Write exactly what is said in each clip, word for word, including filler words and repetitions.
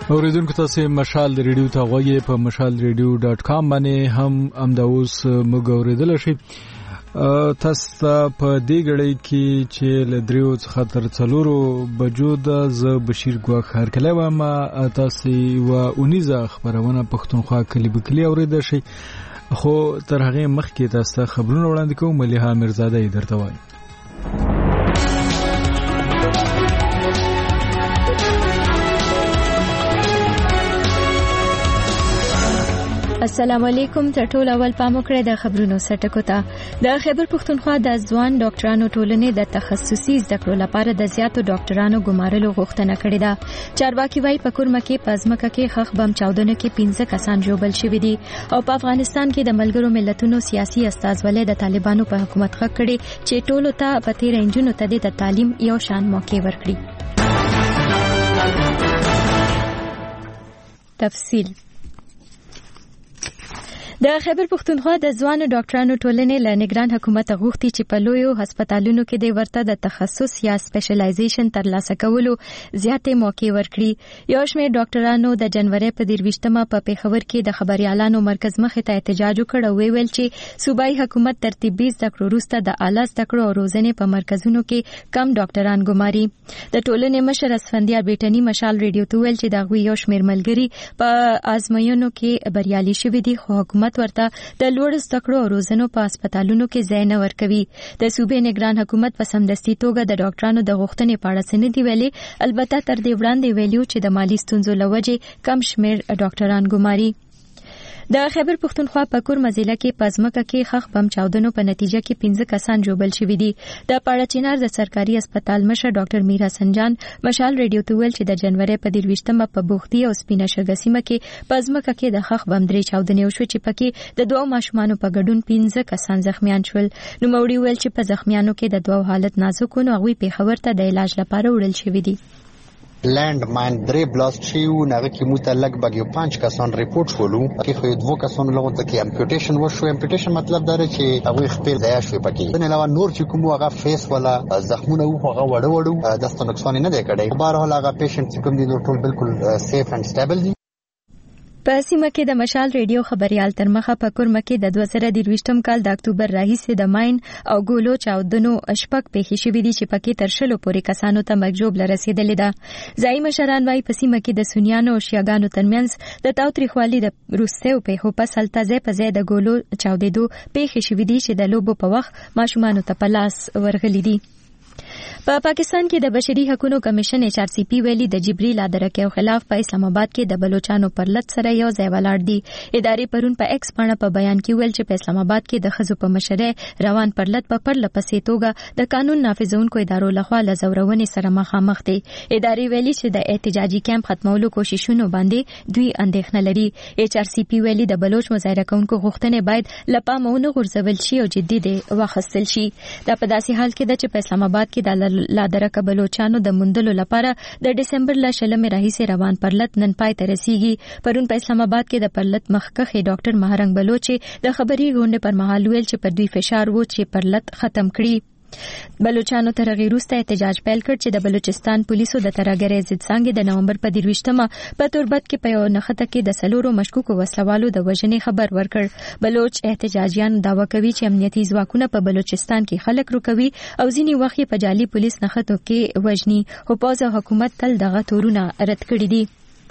اوریدونکو تاسو مشال ریډیو ته غوږی په مشال ریډیو ډاټ کام باندې هم امداوس موږ اوریدل شي. تاسو په دې غړي کې چې لدریو څخه تر څلورو بجو د ز بشیر ګواخ هرکله و ما تاسو و اونیزه خبرونه پښتونخوا کلی بکلی اوریدل شي. خو تر هغه مخکې تاسو خبرونه وړاندې کوم. مليحه مرزاده درته وایي. السلام علیکم. تر ټولو اول پام وکړئ د خبرونو سرټکو ته. د خیبر پښتونخوا د ځوان ډاکټرانو ټولنې د تخصصي زده کړو لپاره د زیاتو ډاکټرانو ګمارلو غوښتنه کړې ده. چارواکي وايي په کورمه کې پزماکه کې خخ بم چاودنه کې پنځه کسان ژوبل شوي دي او په افغانستان کې د ملګرو ملتونو سیاسي استازولۍ د طالبانو په حکومت خک کړي چې ټولو ته په تیر انجونو ته د تعلیم یو شان موقع ورکړي. تفصیل. د خیبر پښتونخوا د ځوان ډاکټرانو ټولنې له نگران حکومت غوښتي چې په لویو هسپتالونو کې د ورته د تخصص یا سپیشلایزیشن ترلاسه کولو زیاتې موقع ورکړي. یو شمېر ډاکټرانو د جنوري په دیرویشتمه په پیښور کې د خبريالانو مرکز مخې ته احتجاج وکړ او ویل چې صوبایي حکومت ترتیبي زده کړو وروسته د اعلی زده کړو او روزنې په مرکزونو کې کم ډاکټران ګماري. د ټولنې مشر اسفندیار بیٹنی مشال ریډیو ته ویل چې د غوي یو شمېر ملګري په آزموینو کې بریالي شوي دي خو حکومت ورته د لوړ زده کړو او روزنو په هسپتالونو کې ځای نه ورکوي. د صوبې نگران حکومت په سمدستي توګه د ډاکټرانو د غوښتنې په اړه څه نه دی ویلي. البته تر دې وړاندې ویلو چې د مالی ستونزو له وجې کم شمېر ډاکټران ګماري. د خیبر پښتونخوا په کورمه ضلع کې پزماکه کې خخ بم چاودنو په نتیجه کې پنځه کسان ژوبل شوي دي. د پاړچینار د سرکاري هسپتال مشر ډاکټر میر حسن جان مشال ریډیو ته ویل چې د جنوري په دیرویشتمه په بوختي او سپینه شګه سیمه کې پزماکه کې د خخ بم درې چاودنې وشو چې پکې د دوه ماشومانو په ګډون پنځه کسان زخمیان شول. نو موري ویل چې په زخمیانو کې د دوه حالت نازک و نو هغوی پیښور ته د علاج لپاره وړل شوي دي. لینڈ ماین درې بلاست شیو نغه کې موته لګ بګ یو پنځ کسان ریپورت شولو کې خو دوه کسان لغه ته کې امپیوټیشن وشو. امپیوټیشن مطلب دا دی چې هغه خپل ځای شوی پکې نه علاوه نور چې کوم هغه فیس ولا زخمونه وو هغه وړو وړو داسته نقصان نه دی کړی. بهر حال هغه پیشنټ چې کوم دي نور ټول بالکل سیف اند سټیبل دي. په سیمه کې د مشال ریډیو خبريال تر مخه په کورمه کې د دوه زره دیرویشتم کال د اکتوبر راهیسې د ماین او ګولو چاودنو شپږ پیښې شوې دي چې پکې تر شلو پورې کسانو ته مرګ ژوبله رسېدلې ده. ځایي مشران وايي په سیمه کې د سنیانو او شیعاګانو ترمنځ د تاوتریخوالي د وروستیو پیښو پس هلته ځای په ځای د ګولو چاودېدو پیښې شوې دي چې د لوبو په وخت ماشومانو ته په لاس ورغلي دي. په پاکستان کې د بشري حقوقو کمیشن ایچ آر سی پی ویلي د جبري لادرکیو خلاف په اسلام آباد کې د بلوچستان پر لټ سره یو ځای ولاړ دي. ادارې پرون په ایکس باندې په بیان کې ویل چې په اسلام آباد کې د خزو په مشره روان پر لټ په پرله پسې توګه د قانون نافذونکو ادارو لخوا لزورونې سره مخامخ دي. ادارې ویلي چې د احتجاجي کیمپ ختمولو کوششونو باندې دوی اندېښنه لري. ایچ آر سی پی ویلي د بلوچ مظاهره کوونکو غوښتنې باید لپامونه غورځول شي او جدي دي واخیستل شي. دا په داسې حال کې ده چې په اسلام آباد کې د لادرکه بلوچانو د مندلو لپاره د دسمبر ل شلمې راهیسې روان پرلط نن پای ته رسیږي. پرون په اسلام آباد کې د پرلط مخکخې ډاکټر مهرنګ بلوچ د خبري غونډې پر مهال ویل چې پر دوی فشار وو چې پرلط ختم کړي. بلوچانو تر هغې وروسته احتجاج پیل کړ چې د بلوچستان پولیسو د ترهګرۍ ضد څانګې د نومبر په دیرویشتمه په توربت کې په یو نښته کې د څلورو مشکوکو وسلوالو د وژنې خبر ورکړ. بلوچ احتجاجیان دعوه کوي چې امنیتي ځواکونه په بلوچستان کې خلک روکوي او ځینې وخت په جعلي پولیس نښتو کې وژني. خو پوځ او حکومت تل دغه تورونه رد کړي دي.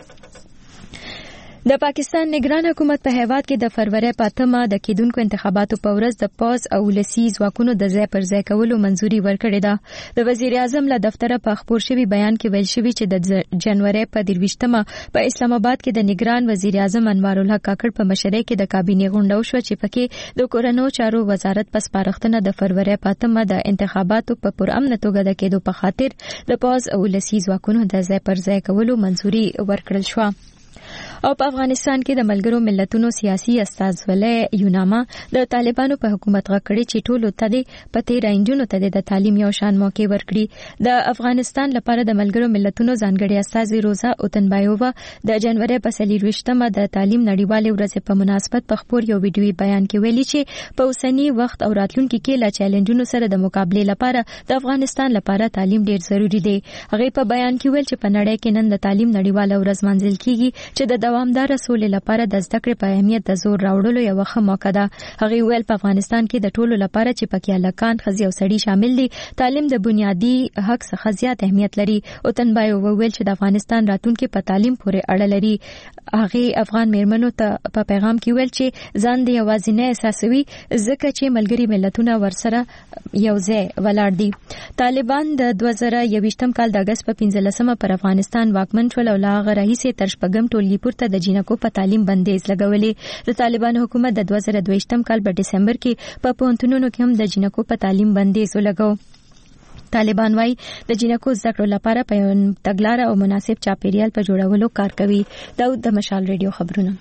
د پاکستان نگران حکومت په هیواد کې د فروری په اتمه د کېدونکو انتخاباتو په ورځ د پوځ او ولسي ځواکونو د ځای پر ځای کولو منځوري ورکړې ده. د وزیر اعظم له دفتره په خبر شوی بیان کې ویل شوی چې د جنوري په دیرویشتمه په اسلام آباد کې د نگران وزیر اعظم انوار الحق کاکړ په مشرۍ کې د کابینې غونډه وشوه چې پکې د کورونو چارو وزارت پس پارښتنه د فروری په اتمه د انتخاباتو په پرامن توګه د کېدو په خاطر د پوځ او ولسي ځواکونو د ځای پر ځای کولو منځوري ورکړل شو. او په افغانستان کې د ملګرو ملتونو سیاسي استازولۍ یوناما د طالبانو په حکومت غکړي چې ټولو ته د پته رانجونو ته د تعلیم یو شان موقع ورکړي. د افغانستان لپاره د ملګرو ملتونو ځانګړي استازي روزا اوتنبایووا د جنوري په څلرویشتمه د تعلیم نړیوالې ورځې په مناسبت په خپور یو ویډیوي بیان کې ویلي چې په اوسنی وخت او راتلونکي کې لا چیلنجونو سره د مقابله لپاره د افغانستان لپاره تعلیم ډیر ضروری دی. هغه په بیان کې ویل چې په نړۍ کې نن د تعلیم نړیواله ورځ منځل کیږي چې د دوامدار سولې لپاره د زده کړې په اهمیت د زور راوړلو یو ښه موقع ده. هغه ویل په افغانستان کې د ټولو لپاره چې پکې هلکان ښځې او سړي شامل دي تعلیم د بنیادی حق څخه زیات اهمیت لري. اوتنبایو ویل چې د افغانستان راتلونکي په تعلیم پورې اړه لري. هغه افغان میرمنو ته په پیغام کې ویل چې ځان د یوازینی احساسوي ځکه چې ملګري ملتونه ورسره یو ځای ولاړ دي. طالبان د دوه زره یوویشتم کال د اگست په پنځلسمه پر افغانستان واکمن شول او لا غراهیسه تر شپږم ټولګي پورته د جینکو په تعلیم بندیز لګولې. د طالبان حکومت د دوه زره دویشتم کال په دسمبر کې په پوهنتونونو کې هم د جینکو په تعلیم بندیز ولګاو. طالبان وايي د جینکو زده کړو لپاره په تګلارې او مناسب چاپیریال په جوړولو کار کوي. داود د مشال ریډیو خبرونه.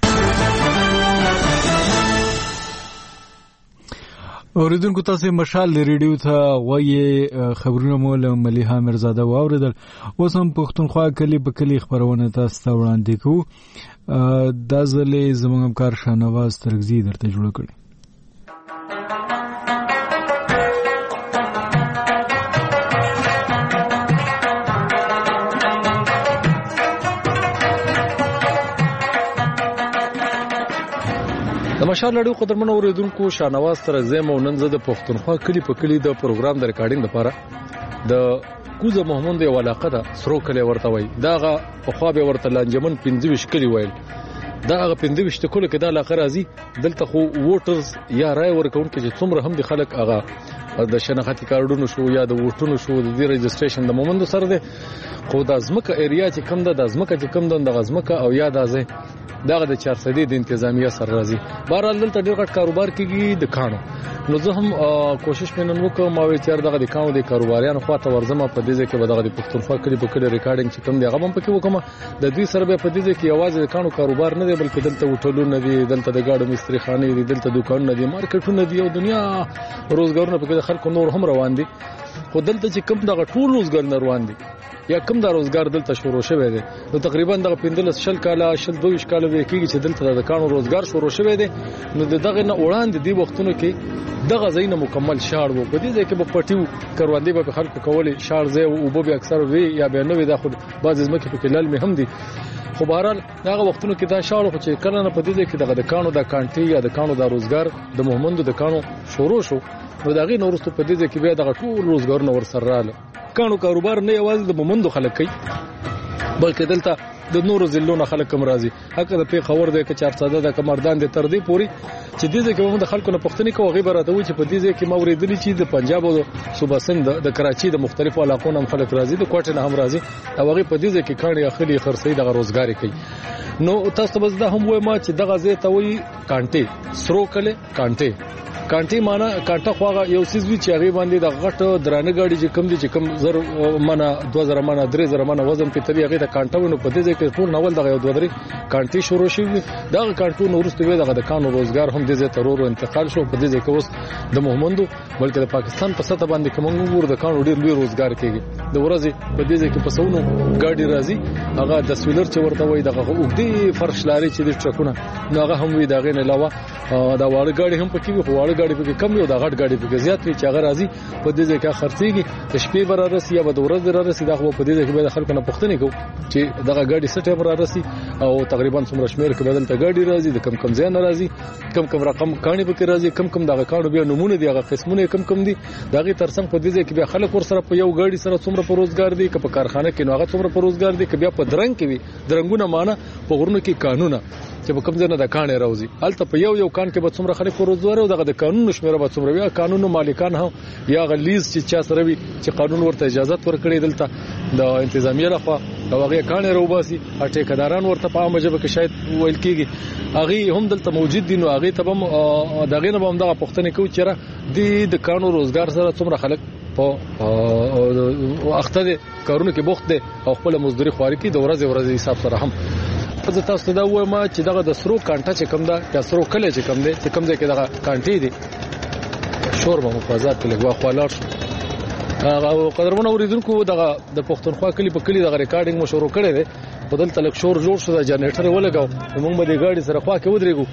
اوریدونکو تاسو مشال ریډیو ته وایي خبرونه مول مليحه مرزاده واوریدل. اوس هم پښتونخوا کلی په کلی خبرونه تاسو ته وړاندې کوو. دا ځلې زموږ همکار شاهنواز ترغزي درته جوړ کړی. د مشال لړیو قدرمنو اوریدونکو شاهنواز ترغزي مو نن زه د پښتونخوا کلی په کلی د پروګرام د ریکارډینګ لپاره د کوزه محمود یو علاقه ده سرو کلی ورته وای داغه په خوا به ورته لانجمن پنځه ویشت کلی وایل. داغه پنځه ویشت کلی کې د علاقه راځي دلته خو ووټرز یا رای ورکوونکي چې څومره هم د خلک هغه د شناختی کارډونو شو یا د ووټونو شو د ریجستریشن د مومندو سره ده. خو د ازمکه ایریا چې کم ده د ازمکه چې کم ده د ازمکه او یا د ازه داغه د چار سدي د انتظامیه سره راځي. بهرحال دلته ډېر غټ کاروبار کیږي د کانو. نو زه هم کوشش مینن وکم ما وی چیر دغه د کانو د کاروباریانو خواته ورزمه په دې ځکه به دغه د پښتونخوا کلی په کلی ریکارډینګ چې کوم دی هغه هم پکې وکم. د دوی سره به په دې ځکه یوازې د کانو کاروبار نه دی بلکې دلته هوټلونه دي دلته د ګاډو مستری خانې دي دلته دکانونه دي مارکیټونه دي او دنیا روزګارونه پکې خلکو نور هم روان دي. خو دلته چې کوم دغه ټول روزګار روان دي یا کوم د روزګار دلته شروع شوی دی نو تقریبا دغه پندلس شل کاله شل دویش کاله به کېږي چې دلته د کانو روزګار شروع شوی دی. نو دغه نه وړاندې دی وختونو کې دغه زینه مکمل شاړ وو په دې ځای کې په پټیو کروندې به خلکو کولې شاړ ځای او به اکثر وی یا به نو دا خو بعض ځمکې په کې لال مهم دي. خو بهرحال دغه وختونو کې دا شاړ خو چې کله نه په دې ځای کې دغه د کانو د کانټي یا د کانو د روزګار د محمد د کانو شروع شو نو دغه نورستو په دې ځای کې بیا دغه ټول روزګارونه ورسره رااله. کانو کاروبار نه یوازې د محمد خلک کوي بلکې دلته د نورو ضلعونو خلک هم راځي. هغه د پیښور د کچار ساده د کمردان د تر دې پوري چې دې ځکه موږ د خلکو نه پښتني کوو غیبه راته وي چې په دې ځکه ما ورېدلی چې د پنجاب او صوبه سند د کراچي د مختلفو علاقو نه خلک راځي د کوټه نه هم راځي او هغه په دې ځکه کاني اخلي خرڅي د روزګاری کوي. نو تاسو به زده هم وای ما چې دغه ځای ته وي کانټي سرو کله کانټي کانټي معنا کانټه خواغه یو سیس وی چې هغه باندې د غټ درانه گاډي چې کم دي چې کم زر منه دوه زره منه درې زره منه وزن په تری هغه ته کانټه ونه په دې ځکه ټول نول دغه دوه درې کانټي شروع شي دغه کانټو نو ورسته وی دغه د کانو روزګار هم دې ته ترور انتقال شو په دې ځکه اوس د محمدو بلکې د پاکستان په سطح باندې کوم ور د کانو ډیر لوی روزګار کېږي د ورځې په دې ځکه په سونو گاډي راځي هغه د سویلر چې ورته وای دغه وګدي فرش لاري چې د ټرکونه نو هغه هم وی دغه نه علاوه دا واړه گاډي هم پکې وي واړه گاډي پکې کم یو د غټ گاډي پکې زیات وي چې هغه راځي په دې ځکه خرڅيږي د شپې بر راسي یا د ورځې بر راسي دا خو په دې ځکه به خلکو نه پښتني کو چې دغه گاډي سټه بر راسي او تقریبا څومره شمیر کې بدل ته گاډي راځي د کم کم ځای نه راځي کم کم رقم کاني پکې راځي کم کم دغه کانو بیا نمونه دي هغه قسمونه کم کم دي دغه ترڅنګ په دې ځکه به خلک ور سره په یو گاډي سره څومره په روزګار دي که په کارخانه کې نو هغه څومره په روزګار دي که بیا په درنګ کې وي درنګونه معنا په غرونو کې قانون چې په کوم ځای نه د کانې راوځي الته په یو یو کان کې به څومره خلک روزګار او دغه د قانون شمیره به څومره وي قانون مالکان هم یا غلیظ چې چا سره وي چې قانون ورته اجازه ورکړي دلته د انتظامیه لخوا او هغه کانې راوباسي او ټیکداران ورته په عامه ژبه کې شاید ویل کېږي هغه هم دلته موجود دي نو هغه ته هم دغه نه هم دغه پښتنې کوي چې د کانو روزګار سره څومره خلک په اخته کارونه کې بوخت دي او خپل مزدوري خواري کې د ورځې ورځې حساب سره هم زه تاسو دا وایم چې دغه د سرو کانټه چې کوم دا د سرو کله چې کوم دی چې کوم ځای کې دغه کانټې دي شور به مفازات کې لګوا خپلار شو هغه قدرمن اوریدونکو دغه د پښتونخوا کلی په کلی دغه ریکارډینګ مو شروع کړی دی په دلته لک شور جوړ شو د جنریټر ولګاو موږ به د گاډي سره خوا کې ودرېګو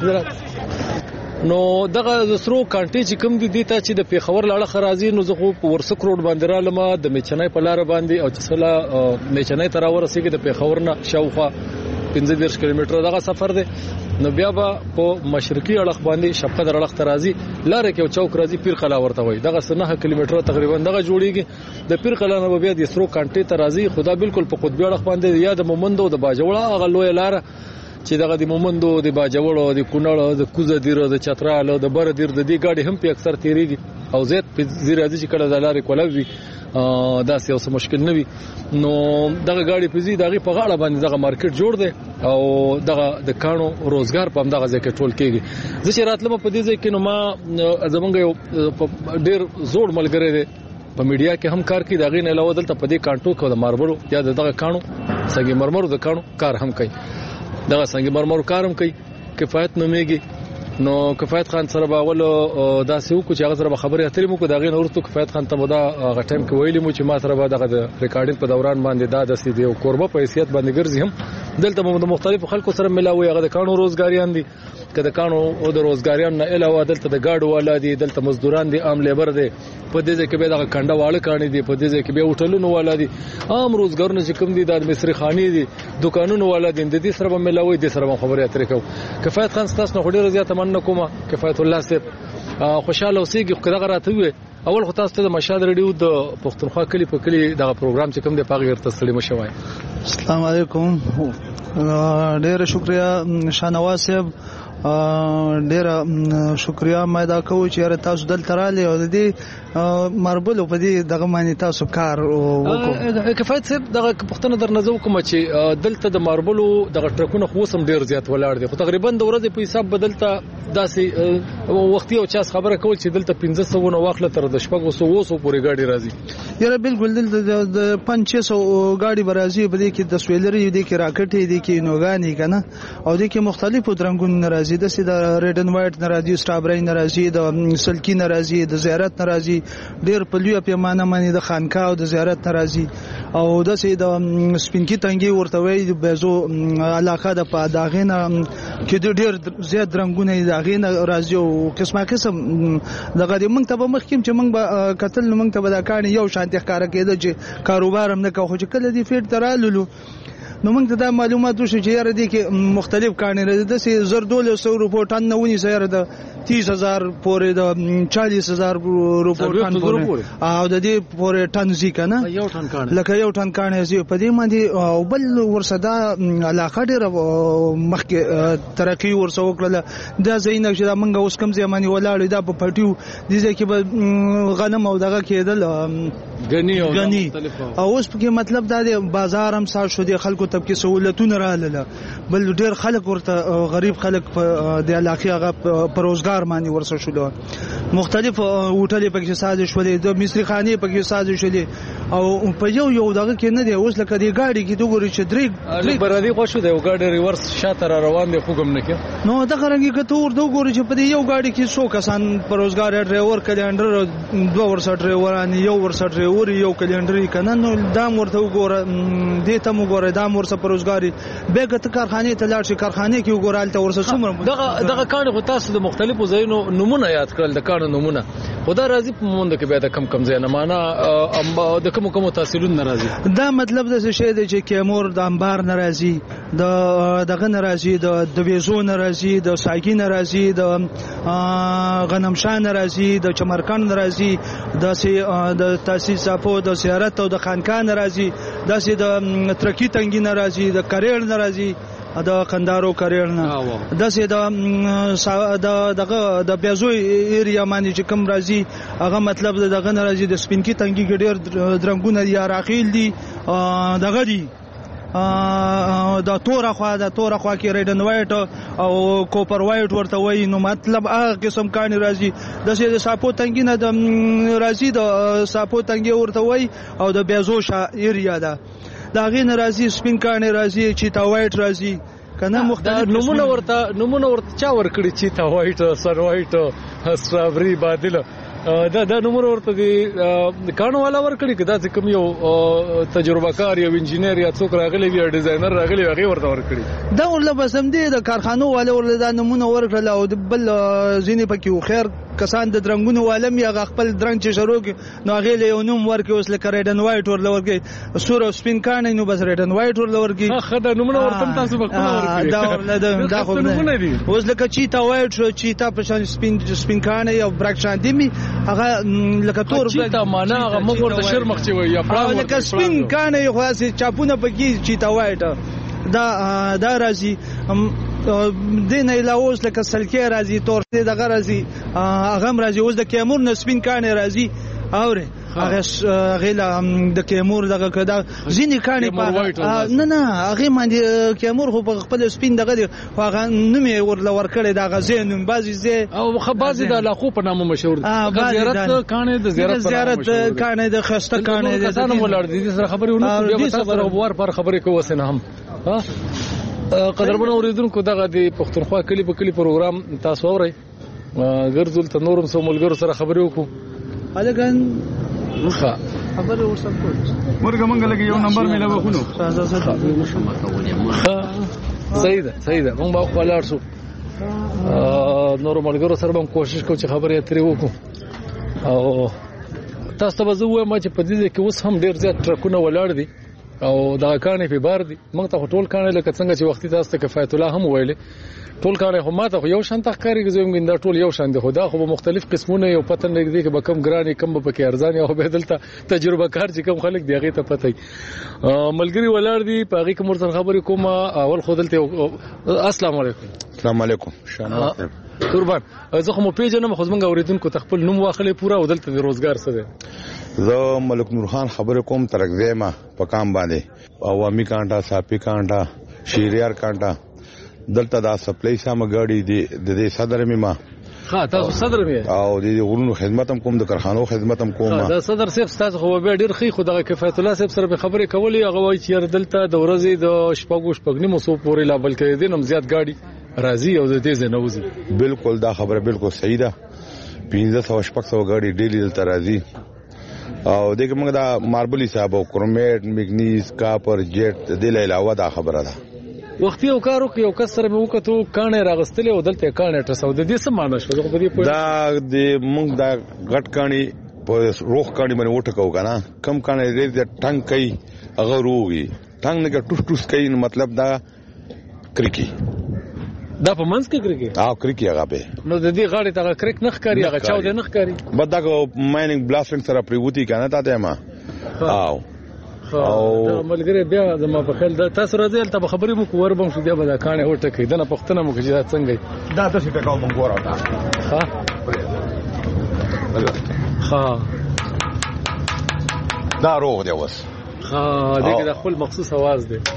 نو دغه سرو کانټې چې کوم دي ته چې د پیښور لاړه خرازي نو زه خو په ورسک روډ باندې را لمه د میچنای په لار باندې او چې سلا میچنای تر ورسېږي د پیښور نه شاوخوا پنځه دېرش کیلومتره دغه سفر دی نو بیا به په مشرقي اړخ باندې شپقدر اړخ ترازی لاره کې چوک راځي پیر قلا ورته وای دغه سنه کیلومتره تقریبا دغه جوړیږي د پیر قلا نه بیا د سرو کانټې ترازی خدا بالکل په قطبی اړخ باندې یا د مومندو د باجوړه هغه لوی لاره چې دغه د مومندو د باجوړو د کونړ د کوزه دیره د چترال د بر دیر د دې گاډي هم په اکثر تیریږي او زیات په زیره دي چې کله د لارې کولوي دا څه اوس مشکل نه وي نو دغه گاډي په زی دغه په غاړه باندې دغه مارکیټ جوړ دی او دغه د کانو روزګار په دغه ځای کې ټول کېږي زه چې راتلم په دې ځای کې نو ما زمونږ یو ډیر زوړ ملګری دی په میډیا کې هم کار کوي دغه نه علاوه دلته په دې کانټو کې د ماربلو یا دغه کانو سګي مرمرو د کانو کار هم کوي دغه څنګه مرمرو کارم کوي کفایت نومېږي نو کفایت خان سره باول دا سیو کو چې هغه سره خبرې اترې مو کو دغه نورستو کفایت خان ته ودا هغه ټایم کې ویلې مو چې ما سره به دغه ریکارډینګ په دوران باندې دا د سې دی او قربه په حیثیت باندې ګرځي هم دلته مو د مختلفو خلکو سره ملاوي هغه د کانو روزګاریان دي کله کانو او د روزګاریان نه علاوه دلته د گاډو والا دي دلته مزدوران دي عام لیبر دي په دې ځکه به دغه کنده واړه کانی دي په دې ځکه به هوټلونو والا دي عام روزګارونه چې کوم دي د مصری خاني دي دکانونو والا دي د دې سره به ملاوي دي سره خبرې اترې کو کفایت خان ستاسو نه ډیره زیاته مننه کوم کفایت الله صاحب خوشاله اوسېږي کله راته وي اول خو تاسو ته د مشال ریډیو د پښتونخوا کلی په کلی دغه پروګرام چې کوم دی پاغه ورته ستړي مشوي السلام علیکم ډیره شکریا شانواز صاحب ډیره شکریا مې دا کوم چې تاسو دلته رالی او د دې مربل په دې دغه معنی تاسو کار وکړو کفایت صاحب دغه پښتنه در نظر کوم چې دلته د مربلو دغه ټرکونه خو سم ډیر زیات ولاړ دي خو تقریبا د ورځې په حساب بدلته داسې وختي او چاس خبره کول چې دلته پنځه سوه نه واخله تر د شپږ سوه پورې گاډي راځي یاره بالکل دلته د پنځه سوه گاډي برازي په دې کې د سویلري دي کې راکټي دي کې نوګانی کنه او دې کې مختلفو درنګونو ناراضي د سې د ریډ ان وایټ ناراضي سټابرای ناراضي د سلکی ناراضي د زیارت ناراضي ډیر په لوی پیمانه باندې د خانقاه او د زیارت ناراضي او د سې د سپینکی تنګي ورته وي د بيزو علاقه د پاداغینه کې ډیر زیات درنګونه داغینه راځي او قسمه قسم دغه موږ ته به مخکیم چې موږ به قتل موږ ته به دا کار یو شانتي ښکار کېده چې کاروبار هم نه کوو چې کله دې فیټ ترالو نو موږ ته دا معلومات وشو چې یاره دي کې مختلف کانې راځي د سې زر دولس سو روپو ټن نه ونی سره د تیس هزار پورې د چالیس هزار روپو ټن پورې او د دې پورې ټن زی کنه یو ټن کانې لکه یو ټن کانې زی په دې باندې او بل ورسدا علاقه ډېر مخکې ترقی ورسو کړل دا زینک چې موږ اوس کم ځماني ولاړ دا په پټیو دي چې غنم او دغه کېدل غنی او مختلف او اوس په مطلب دا د بازار هم سات شو دي خلکو طبقه سہولتونه رااله بل ډېر خلک ورته غریب خلک په د علاقې هغه پروزګار باندې ورسره شول مختلف هوټلې پکې ساز شولې د مصری خاني پکې ساز شولې او په یو یو دغه کې نه دی اوس لکه دی گاډي کې دوګوري چې درې درې برادي خوشو دی گاډي ریورس شاته روان دی خوګم نه کې نو دا څنګه کې تور دوګوري چې په یو گاډي کې څو کسان پروزګار ډرایور کلندر دوه ورسره ډرایوران یو ورسره ډرایور یو کلندر کنه نو دام ورته وګوره دې ته وګوره دام ورسره پروزګاری بیګه کارخانه ته لاړ شي کارخانه کې وګورال ته ورسره څومره دغه دغه کار خو تاسو د مختلفو ځایونو نمونه یاد کړل د کار نمونه خدا راضي په مونږ کې به د کم کم ځای نه معنا د کوم کوم تحصیلون ناراضي دا مطلب د څه شی دی چې کیمور د انبار ناراضي د دغه ناراضي د د ویزو ناراضي د ساګي ناراضي د غنمشان ناراضي د چمرکان ناراضي د د تاسیس اپو د زیارت او د خانقاه ناراضي د د ترکی تنګي ناراضي د کریړ ناراضي د قندارو کریړ نه د سې د دغه د بیازو ایریا باندې چې کوم راځي هغه مطلب دغه ناراضي د سپینکی تنګي ګډیر درنګونه یا راخیل دي دغه دي دا تور خوا دا تور خوا کې ریډن وایټ او کوپر وایټ ورته وایي نو مطلب هغه قسم کاني راځي د سې د ساپو تنګي نه د راځي د ساپو تنګي ورته وایي او د بیازو شا ایریا ده دا غي ناراضي سپین کانه راځي چیتا وایټ راځي کنه مختلف نمونه ورته نمونه ورته چا ورکړي چیتا وایټ سن وایټ سترابري بادل دا دا نمونه ورته دي کانو والا ورکړي کدا چې کوم یو تجربه کار یو انجینر یا څوک راغلی وي ډیزاینر راغلی هغه ورته ورکړي دا ورله بسم دي د کارخانو والا ورله دا نمونه ورکړل او بل ځینې پکې خیر کسان د درنګونو عالم یا خپل درنګ چې شروع کې نو هغه له یو نوم ورکې اوس لکه ریډن وایټ ورله ورکې سور او سپین کانه نو بس ریډن وایټ ورله ورکې ها دا نمونه ورته تاسو به کوم ورکړي دا ورله دا خو نمونه دي اوس لکه چیتا وایټ شو چیتا په شان سپین سپین کانه یا برک شان دي می هغه لکه تور چیتا معنا هغه موږ ورته شرمخ چې وي یا پړاو لکه سپین کانه یو خاصه چاپونه پکې چیتا وایټ دا دا راځي دین علاوه لکه سلکې راځي تورته دغه راځي هغه راځي اوس د کیمور نسبین کانه راځي اوره هغه غیلا د کیمور دغه کدا ځینې کانه په نه نه هغه باندې کیمور خو په خپل سپین دغه هغه نومي ورل ورکړی د غزینوم بازي زه او خو بازي د علاقو په نامه مشهور دي زیارت کانه د زیارت زیارت کانه د خسته کانه د کسانو ولر دي سره خبرونه بیا تاسو سره ور پر خبرې کوو سينه هم ها قدرمن اوریدونکو دغه د پښتونخوا کلی په کلی پروګرام تاسو اورئ ګرځول ته نورم سو ملګرو سره خبرې وکړو الګان ښه خبرې ورسره کوو مرګ منګ لګي یو نمبر مې لوي خونو صحیح ده صحیح ده موږ به خپل ارسو نور ملګرو سره هم کوشش کوو چې خبرې اترې وکړو او تاسو ته زه وایم چې په دې کې اوس هم ډیر زیات ټرکونه ولاړ دي او دا کانې په بار دي موږ ته ټول کانې لکه څنګه چې وختي تاسو ته کفایت الله هم ویلې ټول کانې هم ماته یو شان تخکاری کوي دا ټول یو شان دي خو دا خو مختلف قسمونه یو پتن لګي کې به کم ګراني کم به کې ارزان او به دلته تجربه کار چې کم خلک دی هغه ته پته ملګری ولر دي په هغه کې مرسل خبرې کوم اول خو دلته السلام علیکم السلام علیکم شانه قربان زه خو مو پیژنم خو زمونږ اوریدونکو ته خپل نوم واخلې پورا او دلته د روزګار څه دی زه ملک نور خان خبرې کوم ترکزیما په کام باندې عوامي کانټا صافي کانټا شیریار کانټا دلته دا سپلای سم غاډي دی د دې صدر میما ها تاسو صدر مې او د غرونو خدمت هم کوم د کارخانو خدمت هم کوم دا صدر صاحب تاسو خو به ډیر خې خدای کفایت الله صاحب سره به خبرې کولې هغه وایي چې دلته د ورځې د شپږو شپږنی مو سو پورې لا بلکې دینم زیات غاډي راځي او د دې زنوزي بالکل دا خبره بالکل صحیح ده پنځه سو شپږ سو غاډي ډیلی دلته راځي او دغه موږ دا ماربلی صاحب او کرومیټ میګنیز کاپر جیټ د دې علاوه دا خبره ده وختي یو کارو کې یو کس سره مې وکړو کانه راغستلې او دلته کانه ټسو د دې څه معنی شو په دې پوهه دا د موږ دا غټ کاني په روخ کاني باندې وټکو کنه کم کانه دې ټنګ کوي هغه روغي ټنګ نه ټوس ټوس کوي مطلب دا کرکی دا په منځ کې کرکی او کرکی هغه به نو د دې غاړې ته کرک نخ کاری هغه چاو دې نخ کاری بد دا مایننګ بلاستینګ سره پریوتی کنه تا ته ما او او ملګری بیا د ما په خیال دا تاسو راځي ته خبرې مو کوور بم شو بیا به دا کانه وټه کې دنه پښتنه مو کې دا څنګه دا تاسو ته کوم ګور اوتا ها ها دا روغ دی وس ها دغه د خپل مخصوص आवाज دی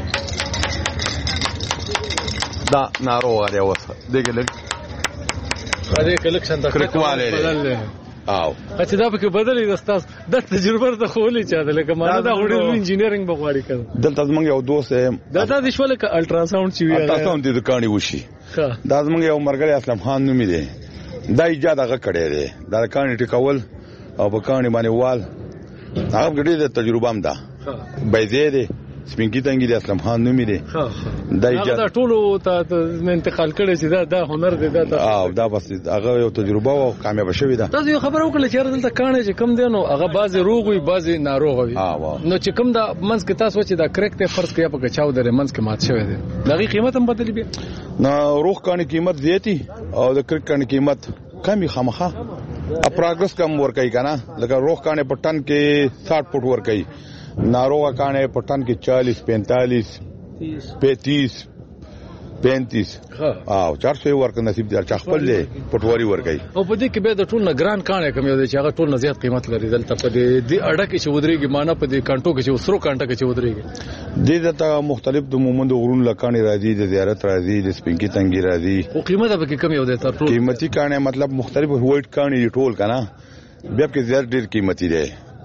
دا ناروغ دی وس دغه لګ دغه کلکشن د کرکواله دی او چې دا پکې بدلې د تاسو د تجربه ته خولې چا ده لکه ما دا وړو انجینرینګ بغواړي کړ دلته زمونږ یو دوست دا د شول ک الټرا ساوند چې وی الټرا ساوند د کانی وشي دا زمونږ یو مرګړی اسلام خان نوم دی دا ایجاد هغه کړی دی دا کانی ټیکول او په کانی باندې وال هغه ګډې د تجربه هم ده بيزه دی سپینکی تنګي د اسلام خان نوم دی دا ایجاد دا ټولو ته انتقال کړی چې دا د هنر دی دا او دا بس هغه یو تجربه او کامیاب شوی ده تاسو یو خبر وکړه چې دلته کانه چې کم دی نو هغه بعضی روغ وي بعضی ناروغ وي نو چې کم دا منځ کې تاسو چې دا کرک ته فرض کړئ په کچاو درې منځ کې مات شوی دی دغه قیمت هم بدلی بیا نو روغ کانه قیمت زیاتی او د کرک کانه قیمت کمی خامخه اپراګرس کم ور کوي کنه لکه روغ کانه په ټن کې ساठ فوټ ور کوي ناروغ کانه په ټن کې چالیس پینتالیس پینتیس پینتیس او چار سو ورک نصیب دي چې خپل دی پټوري ور کوي او په دې کې به د ټول نه ګران کانه کم یو دی چې هغه ټول نه زیات قیمت لري دلته په دې اډه کې چې ودرېږي معنا په دې کانټو کې چې وسرو کانټه کې چې ودرېږي دې ته مختلف د مومند غرون لکانې راځي د زیارت راځي د سپینکی تنګي راځي او قیمت به کې کم یو دی تر ټول قیمتي کانه مطلب مختلف وایټ کانه ټول کنه بیا کې زیات ډیر قیمتي دی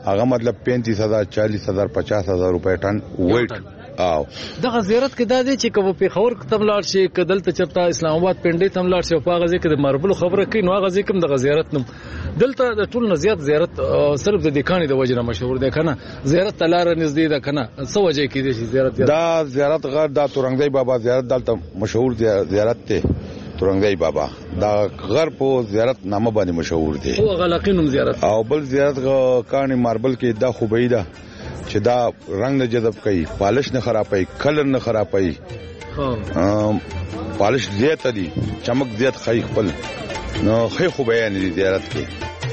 هغه مطلب پینتیس هزار چالیس هزار پچاس هزار روپے ټن ویټ. او دغه زیارت کې دا دی چې کوم په خبر کتم لاړ شي کدل ته چرته اسلام آباد پنډې تم لاړ شي په غزه کې د ماربل خبره کوي نو غزه کوم دغه زیارت نم دلته د ټول نه زیات زیارت صرف د دکانې د وجنه مشهور دی کنه زیارت تلار نږدې ده کنه څه وجه کې دی زیارت دا زیارت غر دا تورنګدی بابا زیارت دلته مشهور زیارت ته تورنګدی بابا دا غر په زیارت نامه باندې مشهور دی او غلقینم زیارت او بل زیارت کانی ماربل کې دا خوبی ده چې دا رنگ نه جذب کوي پالش نه خرابای کلر نه خرابای ها پالش زیات دي چمک زیات خای خپل نو خې خو بیان دي زیارت کې.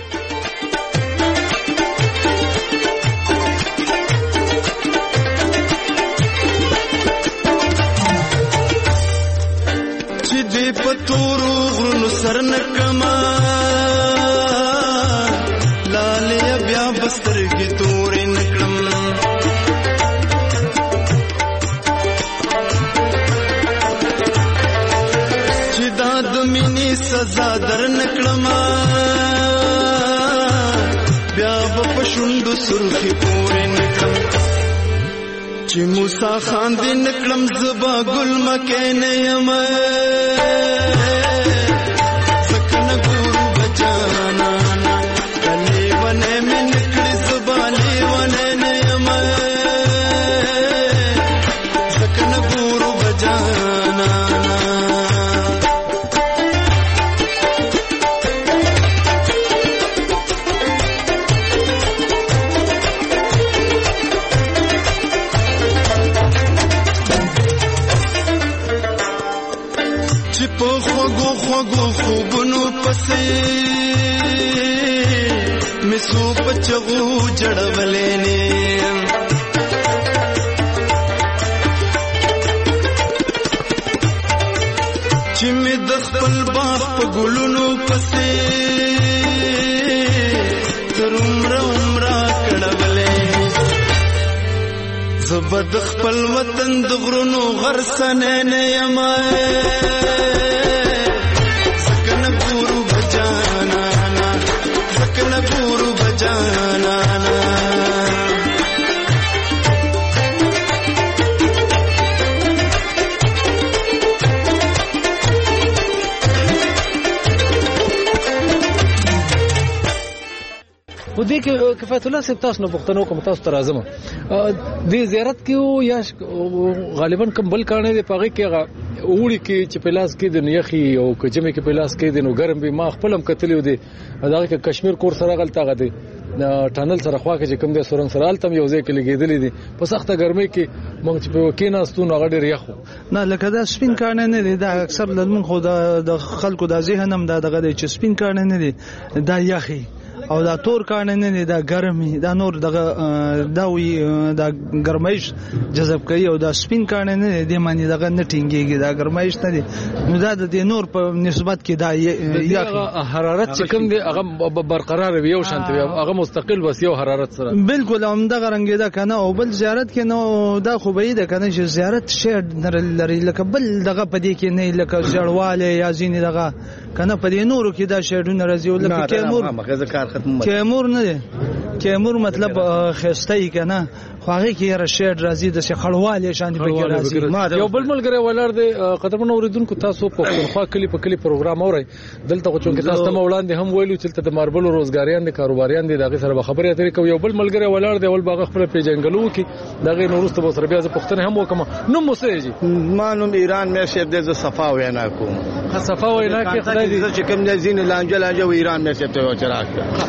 چې دې پتورو غرونو سر نکما لالیا بیا بسترګې تورې نکړم چې دا د مینې سزا در نکړم بیا په شونډو سرخي پورې نکړم چې موسی خان دې نکړم زبا ګل مکه نه یم سکن ګورو بچانا کله ونه مې نکړې زبا لیونه نه یم سکن ګورو بچانا خوگو خوگو خوبنو پسې مسو پچغو جړولېنې چې مې د خپل باغ په ګلونو پسې تر عمره عمره کړولې زبد خپل وطن د غرونو غرسنه نه یم سکن ګورو بچانا سکن ګورو بچانا و دې کې کفایت الله صاحب تاسو نو پښتنو کوم تاسو ته راځم دې زیارت کې یا غالبا کوم بل کارونه دی پغې کې وړي کې چې پلاس کې د نيخي او کجمه کې پلاس کې د نو ګرم به ما خپلم کتلې دي دا کې کشمیر کور سره غلطه غدي ټانل سره خوا کې کوم د سورنګ سره التم یو ځای کې لګېدلې دي په سخته ګرمۍ کې مونږ چې په کېناستو نو غډې ریخو نه لکه دا سپین کارونه نه دي دا اکثر لمن خو د خلکو د ذهن هم دا دغه چې سپین کارونه نه دي دا یخي او دا تور کانه نه دي دا ګرمي دا نور دغه دا وی دا ګرمایش جذب کوي او دا سپین کانه نه دي معنی دغه نه ټینګيږي دا ګرمایش نه دي نو دا د نور په نسبت کې دا یا حرارت چې کوم دي هغه برقرار وي او شانت وي هغه مستقل بس یو حرارت سره بالکل هم دغه رنګ دا کنه او بل زیارت کې نو دا خو به ده کنه چې زیارت شهر لري لکه بل دغه پدې کې نه لکه ځړواله یا زین دغه کنه پدې نورو کې دا شهرونه راځي ولکه کې مور کیمور نه دی کیمور مطلب خستای کنه خو هغه کې را شیر راځي د خړواله شان دی بګی راځي یو بل ملګری ولر دی قدرمن اوریدونکو تاسو په خپل کلی په کلی پروګرام اورئ دلته خو چې تاسو ته وړاندې هم ویلو چې د ماربل روزګاریان دي کاروباریان دي دغه سره خبرې اترې کوي یو بل ملګری ولر دی ول باغ خپل پیجنګلو کې دغه نورسته به سره بیا ز پښتنه هم وکم نو موسیجی مانوم ایران مې شپ د صفا وینا کوم صفا وینا کې خدای دې چې کوم د زین لانجه لانجه و ایران مې شپ ته وچراک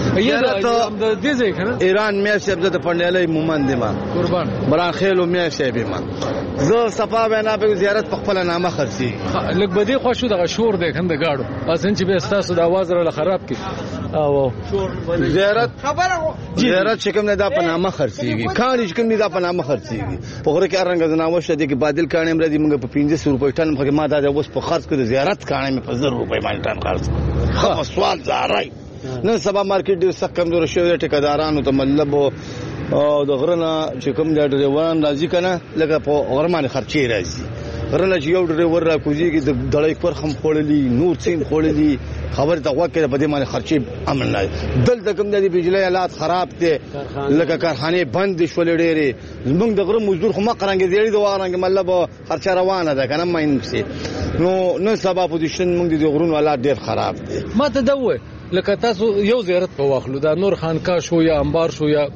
د دې ځای کنه ایران مې شپ د پړنیلې مومند ما قربان بران خېلو مې شپ ما زه صفا وینا په زیارت په خپل نامه خرسي لګ بدی خوشو دغه شور دی کنده گاډو اسن چې به تاسو د आवाज را خراب کی او زیارت زیارت چې کوم نه دا په نامه خرسيږي کاني چې کوم نه دا په نامه خرسيږي په غره کې ارنګ زناوه شته کې بادل کاني مر دي موږ په پنځه سو روپۍ ټن په ما دا اوس په خرڅ کړو زیارت کاني په زر روپۍ باندې ټن خرڅ خو سوال زارای نن سبا مارکیټ ډیر سخت کمزور شوی ټیکدارانو ته مطلب او د غرنا چې کوم د ډیوان راځي کنه لکه په غرمانه خرچي راځي غرنه چې یو ډرایور را کوزيږي د دړۍ پر خم خړلې نور څین خړلې خبر ته وکړه په دې باندې خرچي امن نه دلته کوم د بجلی آلات خراب دي لکه کارخانه بند شولې ډېرې موږ د غره مزدور خو ما قرانګې زیړې دوه قرانګې مطلب خرچه روانه ده کنه ماین سي نو نو سبا پوزیشن موږ د غرونو آلات ډېر خراب دي ما ته دوه لکه تاسو یو زیارت په واخلو دا نور خانقاه شو یا انبار شو یا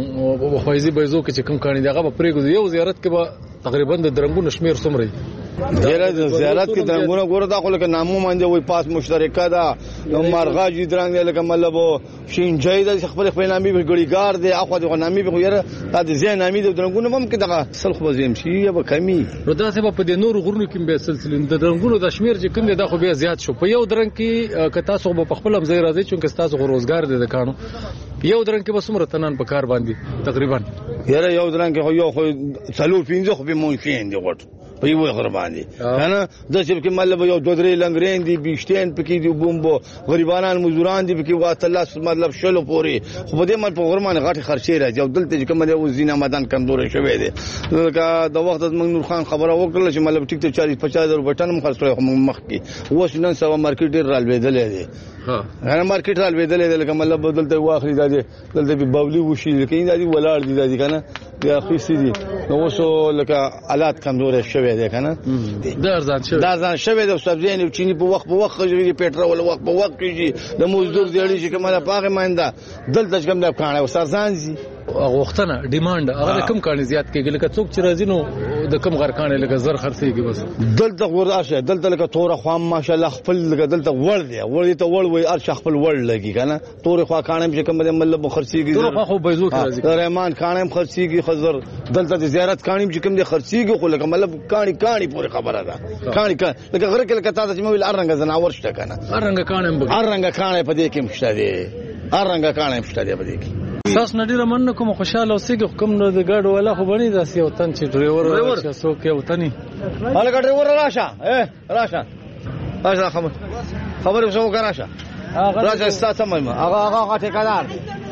خوایزي بيزو کې کوم کانی دغه په پرېګو یو زیارت کې به تقریبا د درنګونو شمیر څومره زیارت زیارت کې درنګونو ګوره دا خو لکه نامو باندې وای پاس مشترکه ده نو مرغاجي درنګ لکه مطلب شینجای د خپل خپل نامي به ګړیګار دی اخو د نامي به یره دا د زین نامي د درنګونو هم کې دغه سل خو زم شي یا به کمی نو دا څه په دې نور غرونو کې به سلسله د درنګونو د شمیر چې کوم دی دا خو بیا زیات شو په یو درنګ کې که تاسو په خپل هم ځای راځي چې تاسو روزګار دي د کانو یو درنګ کې به څومره تنان په کار باندې تقریبا یره یو درنګ کې یو خو څلور پنځه خو به مونږ دی غوټ په یو غر باندې کنه د چې کې مطلب یو دوه درې لنګرین دي بیشتین پکې دی بومبو غریبانان مزدوران دي پکې وات الله مطلب شلو پوري خو په دې مل په غرمان غټي خرچې راځي او دلته چې کوم دی وزینه مدان کمزورې شوې دي لکه د وخت د نور خان خبره وکړه چې مطلب ټیک ته چالیس پچاس هزار روپۍ ټن خرڅ کړو مخ کې اوس نن سبا مارکیټ ډیر رالوېدلې دي ها هغه مارکیټ رالوېدلې دي لکه مطلب بدلته واخلي دي دلته به بولی وشي لکه دا دي ولاړ دي کنه بیا خېسي دي نو اوس لکه آلات کمزورې شوې دي کنه دا ارزان شوی دا ځان شوی د سبزیانو چینی په وخت په وخت خجري پېټرول وخت په وخت کېږي د مزدور دیړي چې کومه پاغه مانده دلته کوم د کانه وسرزان زی غوښتنه ډیماند هغه کم کانه زیات کېږي لکه څوک چې راځي نو د کم غر کانه لکه زر خرڅيږي بس دلته ورشه دلته لکه توره خام ماشاءالله خپل لکه دلته ور دی ور ته ور وي ار خپل ور لګي کنه توره خوا کانه چې کوم د مطلب خرڅيږي توره خو بيزو کې راځي رحمان کانه خرڅيږي خزر دلته د زیارت کانه چې کوم د خرڅيږي خو لکه مطلب کاني کاني پوره خبره ده کاني کاني لکه غره کې لکه تاسو چې مې ارنګ زناور شته کنه ارنګ کانه ارنګ کانه په دې کې مشته دي ارنګ کانه مشته دي په دې کې تاسو نډیره من کوم خوشاله اوسېږي کوم نو د ګاډو ولا خو بني داسې یو تن چې ډرایور راشه څوک یو تني هغه ډرایور راشه اے راشه راشه خبر خبر څه وکړاشه راشه ستاسو مې هغه هغه ټیکادار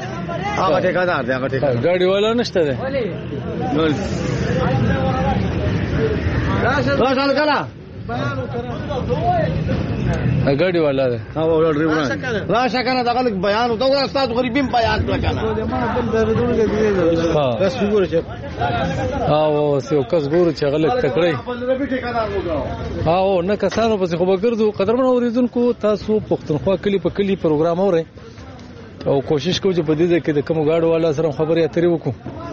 هغه ټیکادار دی هغه ټیکادار ګاډي ولا نشته ده راشه راشه کلا ګاډي والا ده ها ولا ډرایور راشه کنه دا غلط بیان او دا استاد غریبین بیان وکړه ها بس وګوره چې او سیو کس ګورو چې غلط تکړی او نه کسانو پس خو بګردو قدرمن اوریدونکو تاسو پښتونخوا کلی په کلی پروګرام اورئ او کوشش کوو چې په دې کې د کوم ګاډو والا سره خبرې اترې وکړو.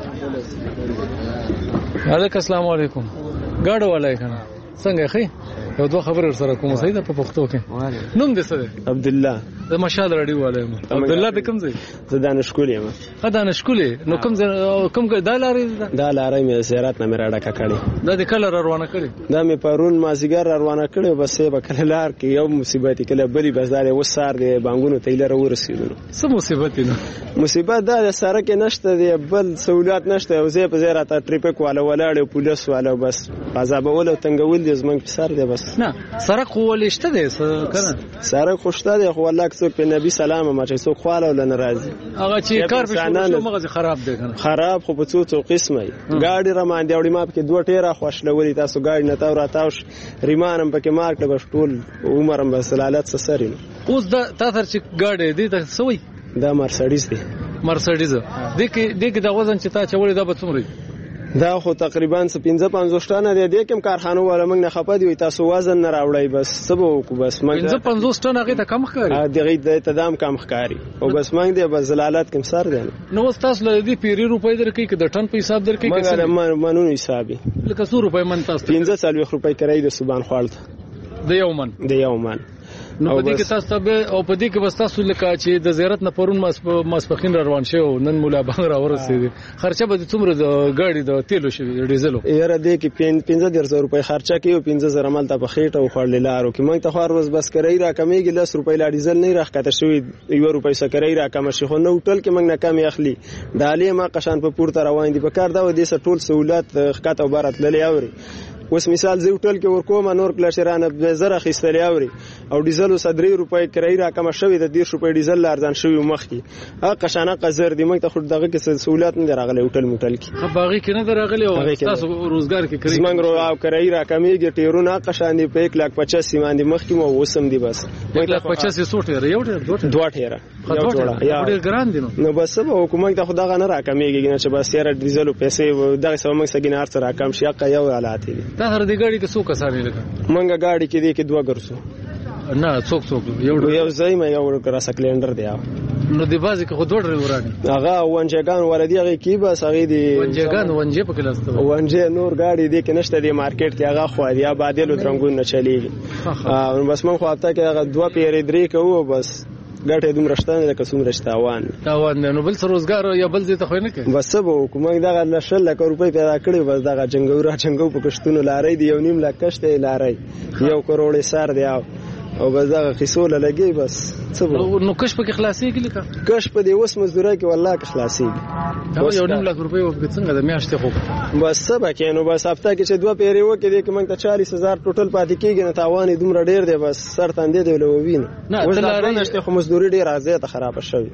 علیکم السلام علیکم ګاډو والا کنه څنګه خې یو دوه خبر سره کوم صحیح ده په پښتو کې نوم دې څه دی؟ عبد الله د مشال رادیو والا یم. عبد الله د کوم ځای؟ زه دانشکول یم. ا دانشکول نو کوم کوم د لارې دا لارې مې زیارت نه مې راډکه کړې دا د کله روانه کړې دا مې پرون مازیګر روانه کړې بس به کله لار کې یو مصیبت کله بلی بازار وسار دی بانګونو تیلر ورسېدل. څه مصیبت نه مصیبت دا د سره کې نشته دی بل سہولت نشته او زه په زیارت ټریفیک والا ولاړ پولیس والا بس عذاب ول تنګول دي زمنګ په سر دی بس نه سرک ولشته دی کنه سرک خوشته دی خو الله څوک په نبی سلام ما چې څوک خواله ول ناراضي هغه چې کار په شو مغز خراب دی کنه خراب خو په څو څو قسمه ګاډي رمان دی وړي ما په دوه ټیره خوشلولي تاسو ګاډي نه تاو راتاوش ریمانم پکې مارک له ټول عمرم بسلالت سسرین اوس دا تاسو چې ګاډي دی ته سوي دا مرسډیز دی مرسډیز د کې د کې د وزن چې تا چولې دا به څومره دا خو تقریبا پنځه پنځوس ټنه دی د کوم کارخانه ولا موږ نه خپه دی تاسو وزن نه راوړی بس سبو کو بس موږ پنځه پنځوس ټنه هغه ته کم ښکاري دغه د تدام کم ښکاري او بس موږ دی بس زلالت کم سر دی نو تاسو له دې پیری روپۍ درکې کې د ټن په حساب درکې کې څه موږ منونو حسابي لکه څو روپۍ من تاسو پنځه څلوېښت روپۍ کرای د سبحان خالد د یو من د یو من نو په دې کې تاسو ته او په دې کې بس تاسو لکه چې د زیارت نه پرون ماسپخین روان شو نن مولا بنګ را ورسېدي خرچه به څومره د ګاډي د تیلو شوی ډیزلو یاره دې کې پنځه درې روپۍ خرچه کې او پنځه زره مال ته په خېټه او خړل لارو کې موږ ته خو روز بس کرای را کمیږي لس روپۍ لا ډیزل نه راخته شوی یو روپۍ سکرای را کم شي خو نو ټول کې موږ نه کم اخلي دالې ما قشان په پورته روان دي په کار دا و دې ټول سہولت خکته او بارت للی اوري اوس مثال زه هوټل کې ورکوم نور کلاشرانه به زره خستلې اوري او ډیزل صدري روپۍ کرای را کم شوی د دېرش روپۍ ډیزل ارزان شوی مخ کې هغه قشانه قزر دی موږ ته خو دغه کې سہولت نه راغلی هوټل موټل کې خو باغی کې نه دراغلی او تاسو روزګار کې کوي زمنګ رو او کرای را کمیږي ټیرونه قشان دی په یک لاک پچاس باندې مخ کې مو وسم دی بس یک لاک پچاس سوټ یو ډیر دوه ټیره یو جوړه یا ډیر ګران دي نو بس به حکومت ته خدای نه را کمیږي نه چې بس یاره ډیزل او پیسې دغه سم موږ سګینه ارڅ را کم شي حق یو حالات دي دا هر دی ګاډي کې څو کسانې لګا منګه ګاډي کې دی کې دوه ګرځو نه څوک څوک یو یو ځای مې یو کرا سکلندر دی نو دی بازي کې خو دوه ډرایوران هغه ونجګان ولدي هغه کې بس هغه دی ونجګان ونجې په کلاس ته ونجې نور ګاډي دی کې نشته دی مارکیټ کې هغه خو دی آبادلو ترنګون نه چلیږي بس من خو هفته کې هغه دوه پیری درې کوو بس ګټه دوم رښتانه د قسم رښتاوان تاوان نو بل څه روزګار یا بل ځای ته خو نه کوي بس به حکومت دغه لشل لک روپۍ پیدا کړي بس دغه جنگو را جنگو په کشتونو لارې دی یو نیم لک کشته لارې یو کروڑ سر دی او بس دغه قصول لګي بس څه نو کش په کې خلاصي کې لیکه کش په دې اوس مزدوري کې والله کې خلاصي دا یو نیم لک روپۍ وګ څنګه د میاشتې خو بس سبا کې نو بس هفته کې چې دوه پیری وکړي دې کې موږ ته چالیس هزار ټوټل پاتې کېږي نه تاوان دومره ډیر دی بس سر تاندې دی لووین اوس دا نشته خو مزدوري ډیر ازیته خراب شوی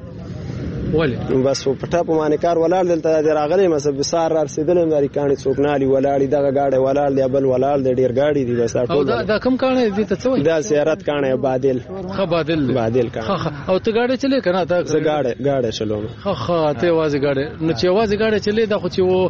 ولی بس په ټاپ باندې کار ولاړ دلته د راغلي مزه بسار رسیدل مې کاني څوک نالي ولاړ دغه گاډي ولاړ دی بل ولاړ دی ډیر گاډي دي بس او دا دا کم کانه دي ته څو دا زیارت کانه بادل خه بادل بادل کانه او ته گاډي چلے کنه تا گاډي گاډي چلوم خه خه ته واځي گاډي نو چې واځي گاډي چلے دا خو چې و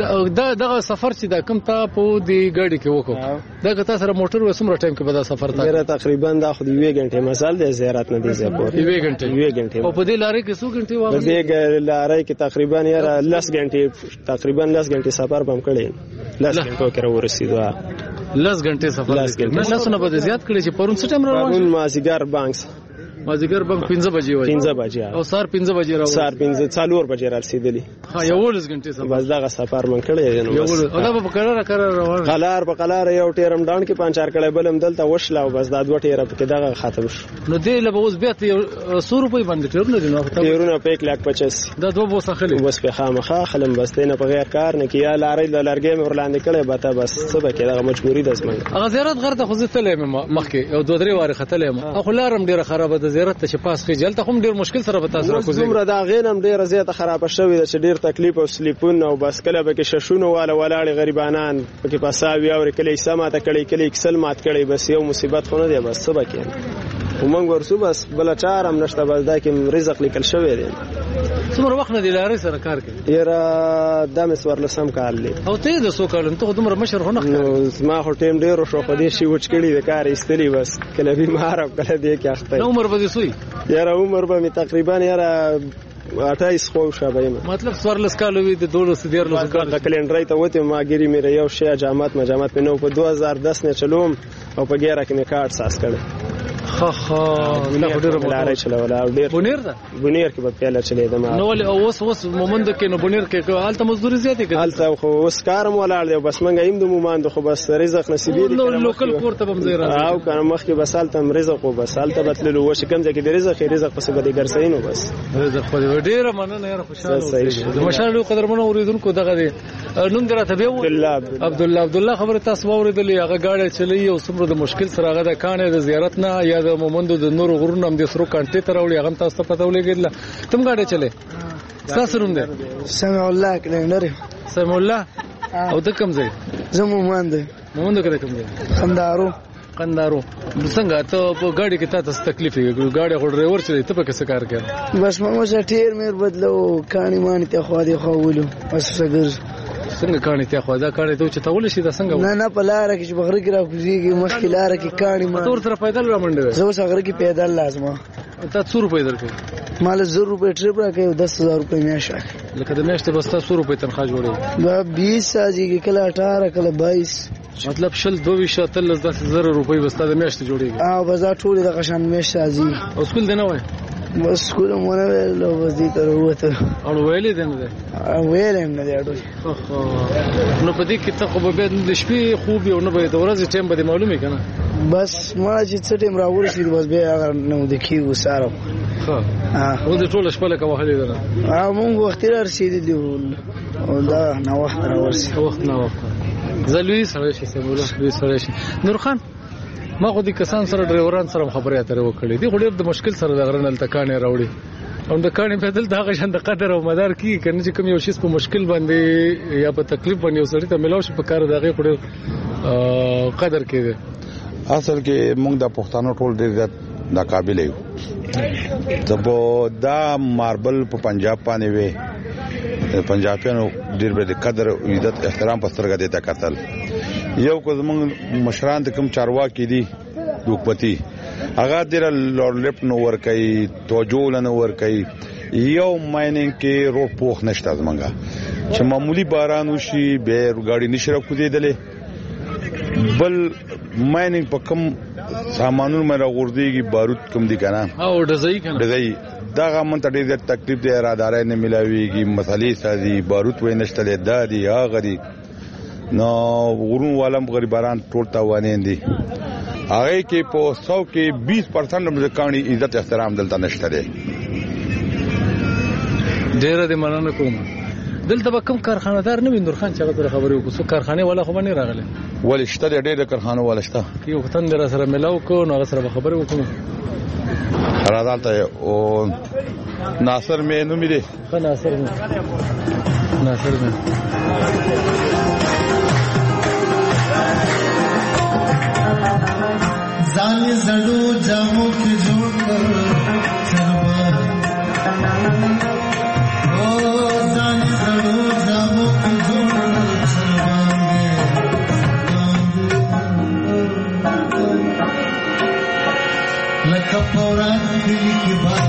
دا دغه سفر چې دا کم تا په دی گاډي کې وکړو دا که تاسو سره موټر وسمره ټایم کې به دا سفر تا ډیره تقریبا دا خو دی یو غنټه مثال دی زیارت نه دی زه په یو غنټه یو غنټه او په دې لارې کې څو غنټه واغله لارې کې تقریبا یاره لس غنټې تقریبا لس غنټې سفر بم کړی لس غنټو کې ورسېدو لس غنټې سفر نه لسونه به زیات کړی چې پرون څه ټایم روان پرون مازیګر بانکس مازیګر بانک پنځه بجې وای پنځه بجې او سار پنځه بجې راو سار پنځه څلور بجې رسیدلی ها یو لس غنټې سفر بس دا سفر من کړی نو بس او دا په قرار قرار روان قلار په قلار یو ټیرم ډاون کې پنځار کړی بلم دلته وشلا بس دا دوه ټیره په دغه ختم شو نو دې له اوس بیا څو روپۍ باندې ټیرونه دي نو ټیرونه په یک لاک پچاس دا دوه بوسه خلی بس په خامخا خلم بس نه په غیر کار نه کیا لارې د لارګې مې ورلاندې کړی به تا بس څه به کې دغه مجبوری ده زمونږ هغه زیارت غر ته خو زه تلې مخکې یو دوه درې واره ختلې ما اخو لارم ډیره خرابه ده زیارت ته چې پاس خېجل ته هم ډیر مشکل سره به تاسو راکوزي زمره دا غینم ډیره زیاته خرابه شوې ده چې ډیر تکلیف او سلیپون او بس کله به کې ششونه والا ولاړ غریبانان پکې پاساوي او کله سماته کړي کله اکسل مات کړي بس یو مصیبت خو نه دی بس څه بکې ومنګ ورسو بس بل چارم نشته بس دا کې رزق لیکل شوی دی څومره وخت نه دی لارې سره کار کوي یاره د مسور لسم کال دی او ته د سو کال ته دومره مشر هونه نو ما هو ټیم ډیر شو خو دې شي وچ کړي د کار استلی بس کله بیمار او کله دې کې اخته نو عمر به سوی یاره عمر به می تقریبا یاره اٹھائیس خو شابه مطلب سوارلس کالو وی د دولس دیر لس کال د کلندرای ته وته ما ګری مې یو شی جامات ما جامات په نو په دو هزار دس نه چلوم او په ګیره کې مې کارت ساس کړ خا خا نه ډیر ملاره چلولا ډیر بونیر ده بونیر کې په پیاله چلې ده ما نو ول اوس اوس مومند کې نو بونیر کې حالت مزدوري زیاتې کې حالت خو اوس کارم ولاړ دی بس منګه ایم د مومند خو بس رزق نصیبې دي نو لوکل کور ته بم زیرا او کنه مخ کې بس حالت رزق او بس حالت بدللو وش کم ځکه د رزق رزق پس به ګرځینو بس رزق خو ډیر مننه یاره خوشاله د مشال قدر منو اوریدونکو دغه دی نوم دراته به عبد الله عبد الله عبد الله خبره تاسو اوریدلې هغه گاډي چلی او سمره د مشکل سره هغه د کانه د زیارت نه یا د مومند د نور غرونه هم د سرو کانټې ته راوړي هغه تاسو ته پته ولګیدل تم گاډي چلے تاسو روم ده سمع الله کلندر سمع الله او د کوم ځای زمو ماند مومند کړه کوم ځای خندارو خندارو څنګه ته په گاډي کې تاسو تکلیف یې گاډي خو ډرایور چلی ته په څه کار کوي بس مو زه ټیر مې بدلو کانی مان ته خو دې خو ولو بس څنګه څنګه کانی ته خو دا کاری ته چې تول شي دا څنګه نه نه په لار کې بغره کې راځي مخکې لار کې کانی ما تور تر پیدل را منډه زه څنګه کې پیدل لازمه تا څو روپۍ درکې مال زر روپۍ ټریپ راکې دس هزار روپۍ میاشه لکه د میاشتې بس تاسو روپۍ تنخواه جوړوي دا بیس راځي کله اٹھارہ کله بائیس مطلب شل دوه شتل دس هزار روپۍ بس د میاشتې جوړيږي او بازار ټول د قشان میاشت راځي او سکول دی نه وای بس سکول مونږ ویل او بس دې تر وته او ویلې دی نه دی ویلې نه دی اډو نو په دې کې ته خو به د شپې خوب یو نه به د ورځې ټیم به معلومه کنه بس ما چې څه ټیم راورسید بس به نو د کیو سره ها او د ټول شپه لکه وهلې ده ا مونږ وخت را رسیدلی او دا نو وخت را ورسید وخت نو وخت زلوی سره شي سموله لوی سره شي. نور خان ما خو دي کسان سره ډرایوران سره خبرې اترې وکړې دي، خو ډېر د مشکل سره د غرنل تکانې راوړي او د کانې په دل دغه شان د قدر او مدار کی کنه چې کوم یو شی په مشکل باندې یا په تکلیف باندې وسړي ته ملاو شي په کار دغه خو قدر کېده. اصل کې موږ د پښتنو ټول ډېر د قابل یو. زبو دا ماربل په پنجاب باندې وي، پنجابیانو ډېر به د قدر او عزت احترام په سترګه دي تا قتل. یو کو زمونږ مشران ته کوم چارواکي دي حکومتي هغه ډېر لور لپ نو ور کوي، توجه لنه ور کوي. یو مایننګ کې روډ پوخ نشته زمونږه چې معمولی باران وشي به ګاډي نشره کوزیدلې، بل مایننګ په کم سامانونو مې راغورځيږي، بارود کم دي کنه او ډزای کنه ډزای داغه مونته ډېر تکلیف دی، رادارې نه ملاويږي، مسالې سازي، بارود وې نشته لیدا دي هغه دي نو ورون والم غریباران ټول تاوانین دي. هغه کې په سو کې بیس پرسنټ مزکانی عزت احترام دلته نشته دی. ډېر دې مننه کوم. دلته به کوم کارخانه‌دار نه وي نور خان چې هغه خبرې وکړو، څو کارخانه والا خو باندې راغله ول شته ډېر کارخانه والا شته. یو وختن در سره ملاو کو نو هغه سره خبرې وکړو. راځالته او ناصر مې نو مې دي خو ناصر مې ناصر مې ځان زړو جامو کې جوړ کړ سربان او ځان زړو جامو کې جوړ کړ سربان لکه پوران دلی کې باد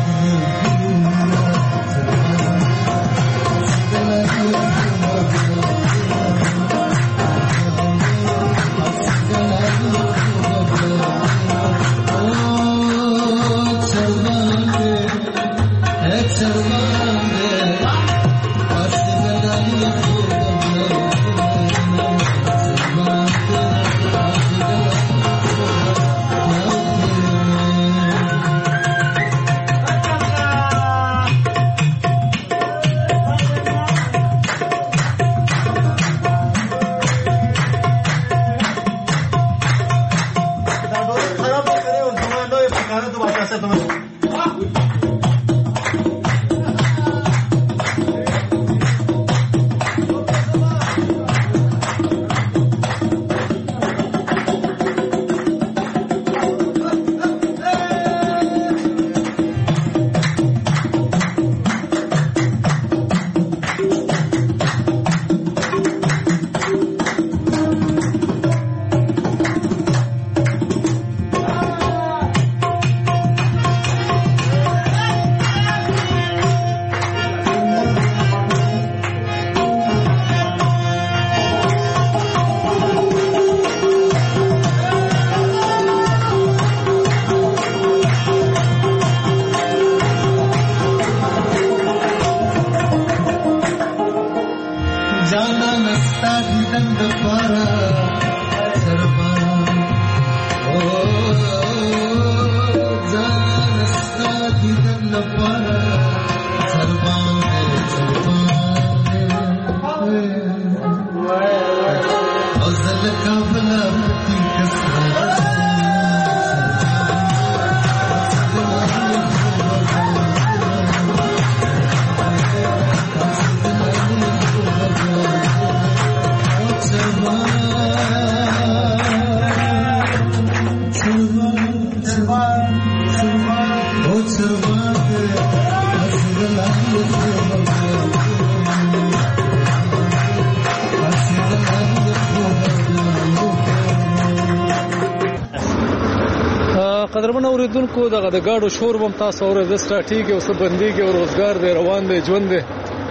قدرمن اوریدونکو دغه د گاډو شور بم تاسو اورئ د ستراتیژي او سبندېږي او روزګار دی روان دی ژوند دی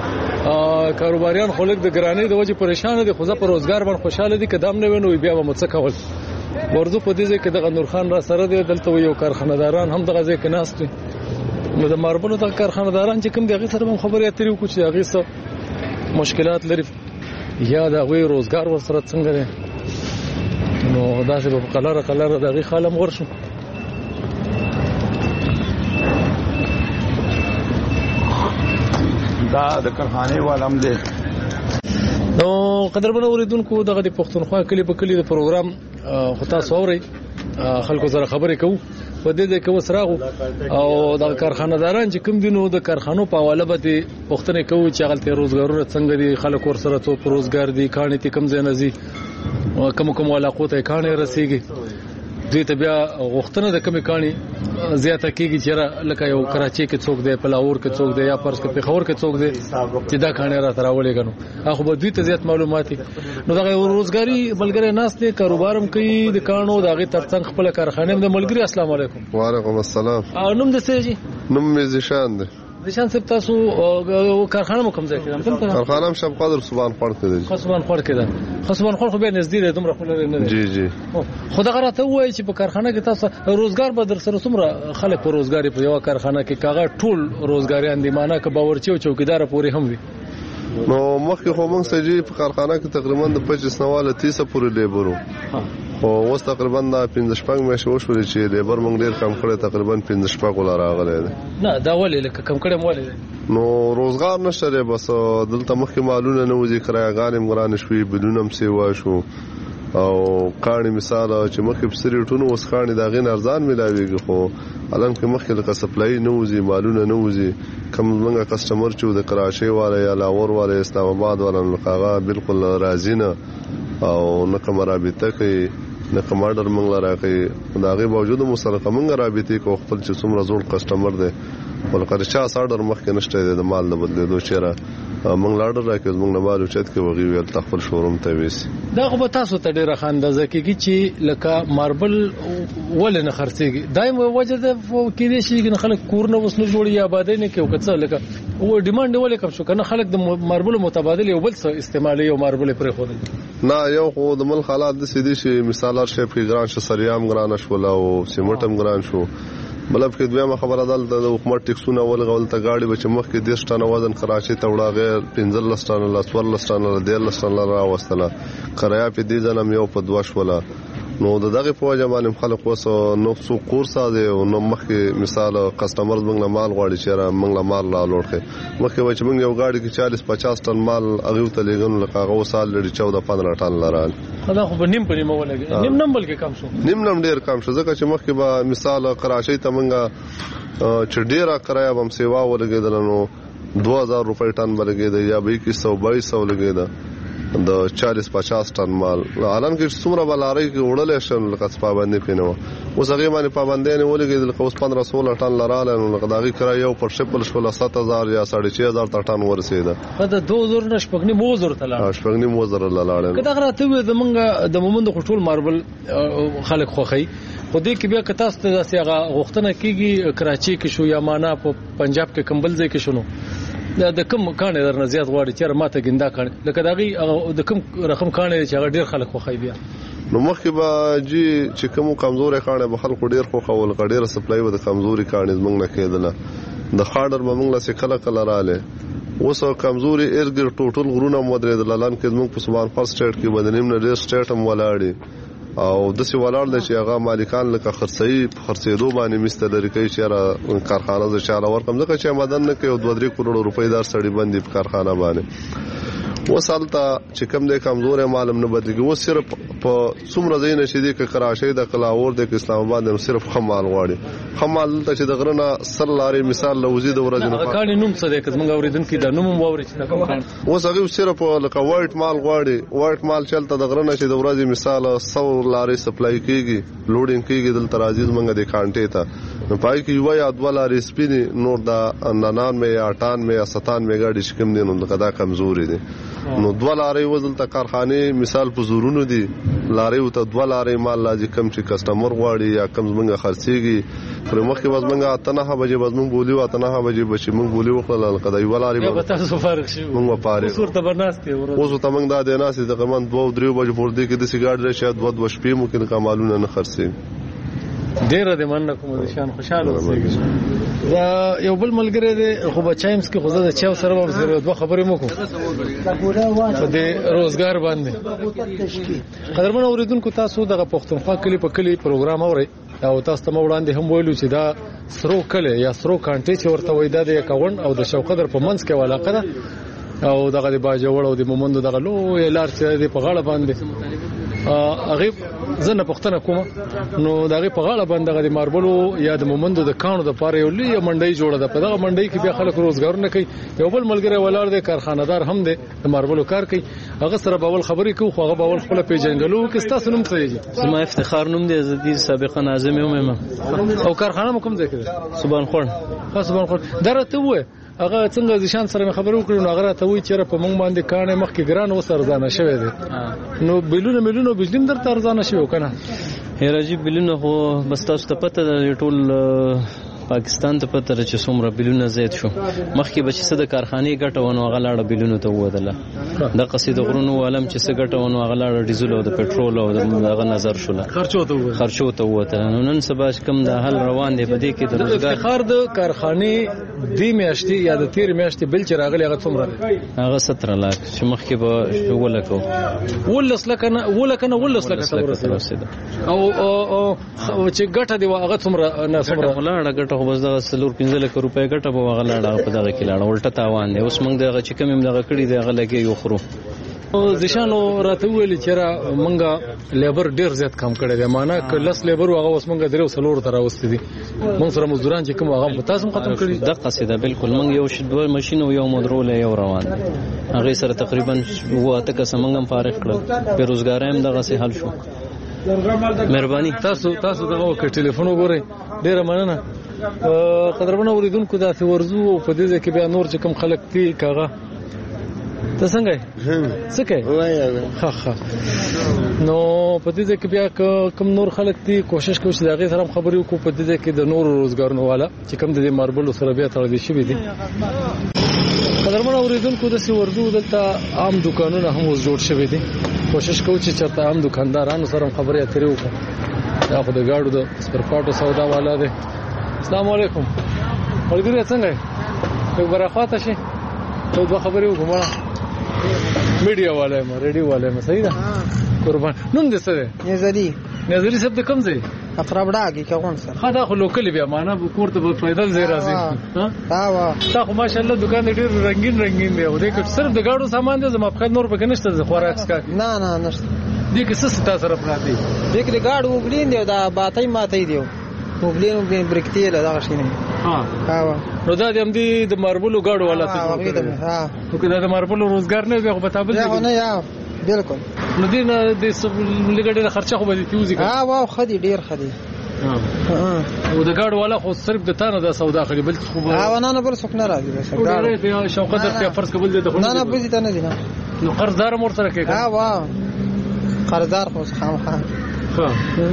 کاروباریان خلک د ګرانۍ د وجې پریشان دي خو ځکه په روزګار باندې خوشاله دي کدام نه ویني بیا به مڅ کول ورځو په دې ځکه دغه نور خان را سره دی دلته یو کارخانه‌داران هم دغه ځکه ناست دي نو د ماربلو د کارخانه‌داران چې کوم دغه سره خبرې اترې وکړي چې هغه څه مشکلات لري یا د غوي روزګار ورسره څنګه دی نو دا چې په قلاره قلاره دغه خالم ورشو دا د کارخانه والم دي نو قدرمن اوریدونکو دغه د پښتونخوا کلی په کلی د پروګرام خو تاسو اورئ خلکو سره خبرې کوو په دې د کوم سراغو او د کارخانه‌داران چې کوم دینو د کارخانو په حواله به پښتنه کوي چې غلطي روزګارونه څنګه دي خلک ور سره څو روزګار دي کانې ته کم ځای نزي کوم کوم علاقو ته کانې رسیږي دوی ته بیا غوښتنه د کمی کانی زیاته کیږي چې لکه یو کراچي کې څوک دی پلاور کې څوک دی یا پرس کې پیښور کې څوک دی چې دا کانی را تراولې غنو هغه به دوی ته زیات معلوماتي نو دا روزګاری بلګری ناس دي کاروبارم کوي د کانو دغه ترڅنګ خپل کارخانه د ملګری السلام علیکم وعلیکم السلام نوم د سېجی نوم مې زیشان دی نشان سب تاسو کارخانه مو کوم ځای کې ده کارخانه هم شب قدر سبحان خور کې ده خصبان خور کې ده خصبان خور خو به نږدې ده دومره خو نه ده جی جی خدا غراته وای چې په کارخانه کې تاسو روزګار به در سره څومره خلک په روزګاری په یو کارخانه کې کاغه ټول روزګاریان دي معنی که باورچی او چوکیدار پورې هم وي نو مخکې خو موږ سجی په کارخانه کې تقریبا د پچیس نواله تیس پورې لیبرو خو اوس تقریبا دا پنځه شپږ میاشتې وشولې چې لیبر موږ ډیر کم کړی تقریبا پنځه شپږ ولا راغلی دی نه دا ولې لکه کم کړی ولې نو روزګار نشته دی بس دلته مخکې مالونه نه وځي کرایه‌ګانې هم ګرانې شوې بدلون هم سیوا شو او کاڼي مثال چې مخکې په سریټونو اوس کاڼي د هغې نه ارزان میلاویږي خو الان کې مخکې لکه سپلای نه وځي مالونه نه وځي کوم زمونږ کسټمر چې د کراچۍ والا یا لاهور والا اسلام آباد والا نو هغه بالکل راضي نه او نه کومه رابطه کوي نه کوم آرډر موږ لا راکوي د هغې باوجود مو سره موږ رابطې کوو خپل چې څومره زوړ کسټمر دی ولکه چاس آرډر مخکې نشته دی د مال د بدلېدو چېرې موږ لا آرډر راکوي زموږ نه مال اوچت کوي هغوی ویل ته خپل شوروم ته ویسي دا خو به تاسو ته ډېره ښه اندازه کېږي چې لکه ماربل ولې نه خرڅېږي دا یې وجه ده کېدای شي چې خلک کورونه اوس نه جوړوي یا ابادۍ نه کوي او که څه لکه ډیمانډ یې ولې کم شو که نه خلک د ماربلو متبادل یو بل څه استعمالوي او ماربل یې پرېښودل نه یو خو د ملک حالات داسې دي چې مثال هر شی پکې ګران شو سریام ګرانه شوله او سیمنټ هم ګران شو بلب کې دویمه خبره دلته د حکومت ټیکسونه ولغول ته گاډي به چې مخکې دېرش ټنه وزن کراچۍ ته وړه غیر پنځلس ټنه له څوارلس ټنه دیارلس ټنه راوستله کرایه په دې ځل هم یو په دوه شوله نو د دغه په وجه باندې خلک اوس نو څو کورس دی او نو مخکې مثال کسټمر موږ مال غواړي چې موږ مال لا لوړ کړي مخکې و چې موږ یو گاډي کې چالیس پچاس ټن مال هغه ته لګونو لکه هغه سال لري چودہ پندرہ ټن لرال دا خو نیم په نیمه ولګي نیم نم بلکې کم شو نیم نم ډیر کم شو ځکه چې مخکې به مثال کراچۍ ته موږ چې ډیره کرایه هم سیوا ولګېدل نو دو هزار روپۍ ټن ولګېد یا به اکیس سو بایس سو لګېد د چالیس پچاس ټن مال الان کې څومره بلاري کې وړلې شم لکه پابندي پینو اوس هغه باندې پابندي نه ولګېدل لکه اوس پندرہ سولہ ټن لراله نو لکه دغه کرایه یو پر شپل شول سات هزار یا ساڑھے چھ هزار ټن ورسېده دا دو هزار نشپغنی موزر تلا شپغنی موزر لاله کدا غراته وي د منګه د مومند خټول ماربل خلک خوخی خو دې کې بیا کتا ست داسې هغه غوښتنه کیږي کراچۍ کې شو یا معنا په پنجاب کې کمبل ځای کې شنو د کوم کانې درنه زیات غواړي چې ماته ګندا کانې لکه دغه د کوم رقم کانې چې هغه ډیر خلک خوخی بیا نو مخکې به جی چې کوم کمزورې کانې به خلکو ډیر خوخول ډیر سپلای و د کمزوري کانې زمونږ نه کېدله د خاډر به موږ له کله کله رااله اوس کمزوري ارګر ټوټل غرونه مودرې د لاله کې موږ په سبحان فرست سټیټ کې بدنیم نه ډیر سټیټ هم ولاړي او د سی ولاړ د چې هغه مالکان لکه خرڅي خرڅېدو باندې مستلری کوي چې را کارخانه ز چاله ورکم ځکه چې آمدن نه کوي دوه درې کروڑ روپۍ دار سړي باندې په کارخانه باندې وسالته چې کم د کمزورې معلوم نه بدلږي و صرف په څومره ځای نشي دي ک کراچۍ د کلاور د اسلام آباد نو صرف خمال غواړي خمال ته چې د غرنه سر لاري مثال لوزي د ورځې نه کاني نوم څه ده که موږ اوریدونکو د نوم ووري چې کوم کان اوس هغه صرف لکه وایټ مال غواړي وایټ مال چلته د غرنه چې د ورځې مثال سو لاري سپلای کیږي لوډینګ کیږي دل ترازیز منګه د کانټې ته نو پای کې یو یا دوه لاري سپینی نور دا ننان مې یا اټان مې یا ستان مې ګاډي شکم دي نو دا کمزوري دي نو دوه لاري وزل ته کارخانه مثال په زورونو دي لاري او ته دوه لاري مال لازم کم چې کسٹمر غواړي یا کم منګه خرڅيږي پر مخکې بس منګه اتنه بجې بس منګ بولی اتنه بجې بچي منګ بولی وکړل کدا یو لاري به تاسو فارغ شي منګ پاره صورت برناسته اوس ته منګ دا د ناسې تقریبا دوه درې بجې پور دي کې د سیګاډ راشي دوه دوه شپې ممکن کمالونه نه خرڅي ډیر د مننه کوم د شان خوشاله اوسئ دا یو بل ملګری دی خو بچایمس کې خو د چاو سره به زه دوه خبرې مو کوم د روزګار باندې قدرمن اوریدونکو تاسو دغه پښتونخوا کلی په کلی پروګرام اورئ او تاسو ته وړاندې هم ویلو چې دا سرو کلی یا سرو کانټي چې ورته وای دا د یکاون او د شوقدر په منځ کې علاقه ده او دغه د باجوړ او د مومندو دغه لوی لار چې د په غاړه باندې هغه زنه پښتنه کوم نو دغه په غاړه باندې د ماربلو یا د مومندو د کانو د پاره یو لوی منډي جوړه ده. په دغه منډي کې بیا خلک روزګار نه کوي. یو بل ملګری ولر دی کارخانه‌دار هم دی د ماربلو کار کوي. هغه سره باول خبرې کوي خو هغه باول خپل پیژنګلو کې ستاسو نوم څه دی؟ زما افتخار نوم دی زدي سابقا ناظم یم. او کارخانه مو کوم ځای کې ده؟ سبحان خور. ها سبحان خور. درته وې هغه څنګه ځشان سره خبرو کړو نو هغه ته وی چیرې په مونږ باندې کانه مخکې ګران وسر ځانه شوی دی. نو بلونه ملونه بجلیم در ترزانه شوی کنه. هراجی بلونه خو بس تاسو ته پته ده ټول پاکستان ته پته ده چې څومره بلونه زیات شو. مخکې به چې څه د کارخانې ګټه ونه هغه لاړه بلونو ته وودله. د قصید غرونو عالم چې څه ګټه ونه هغه لاړه ډیزل او د پټرول او دغه نظر شوله. خرچو ته ووته. خرچو ته ووته. نو نن سبا کم د حل روان دی په دې کې د روزګار افتخار د کارخانې دی میاشتې یا د تیر میاشتې بل چې راغلی هغه څومره دی؟ هغه ستره لک چې مخکې به ولکو ولس لک نه ولک نه ولس لک ورسېده. او چې ګټه دی هغه څومره نه څومره ولاړه ګټه خو بس دغه څلور پنځه لک روپۍ ګټه به هغه لاړه په دغه کې لاړه الټه تاوان دی. اوس موږ دغه چې کوم دغه کړي دی هغه لګي یو خرو. ځشانو راته ویل چې را مونږه لیبر ډیر زیات کم کړی دی. معنا ک لس لیبر هغه اوس مونږ درو سلور تر اوسته دي. مونږ سره مزدوران چې کوم هغه په تاسو ختم کړی د قصیده بالکل مونږ یو شډو ماشين او یو مودرول یو روان دي. هغه سره تقریبا واته کس مونږ هم فارغ کړل. بیروزګار هم دغه سه حل شو. مهرباني تاسو تاسو دغه وکړه ټلیفون وګورئ. ډیره مننه. قدرمنه اوریدونکو دا څه ورزو په دې کې بیا نور چې کوم خلک دي کاغه ته څنګه څه کوي ها ها نو په دې کې بیا کوم نور خلک دي کوشش کوي چې دغه سره خبرې وکړو په دې کې د نور روزګارونو والا چې کوم د ماربلو سره بیا تړل شي دي. قدرمنه اوریدونکو د سی ورزو دلته عام دکانونه هم اوس جوړ شوي دي. کوشش کوي چې چرته عام دکاندارانو سره خبرې اترې وکړو. دا خو د گاډو د سپر پارټو سودا والا دی. السلام علیکم. ولګری څنګه یو برخواته شي ته د خبرې وکړه. میډیا والے ما ریډیو والے ما صحیح ده. قربان نوم دې څه ده؟ نظری. نظری صاحب د کوم ځای؟ اقربډاګي کوم سره. خا دا خو لوکل بیا معنا کوړه په پیدل ځای راځي. ها وا تا خو ماشاءالله دکان ډېر رنگین رنگین دی. او دې کې صرف د گاډو سامان دې زما په نور پکې نشته خوراک څخه. نه نه نشته. دې کې څه ست سره پراتی؟ دې کې گاډو وګلین دی دا باتای ماتای دی. وګلین وګلین برکتیل دا شي نه. ها ها نو دا دې هم دي د ماربلو گاډو والا څه کوي. ها نو کله د ماربلو روزګار نه وي خو په تابل دی. نه یا بالکل. نو دې نه د لګړې خرچه خو به دي تیوزي. ها واو خدي ډیر خدي. ها او د گاډو والا خو صرف د تانه د سودا خري بل خو ها نه نه بل څوک نه راځي. ګاډي په شوقت ته فرض قبول دي. نه نه بوزي ته نه دي. نو قرضدار مور سره کوي. ها واو قرضدار خو خامخا. ها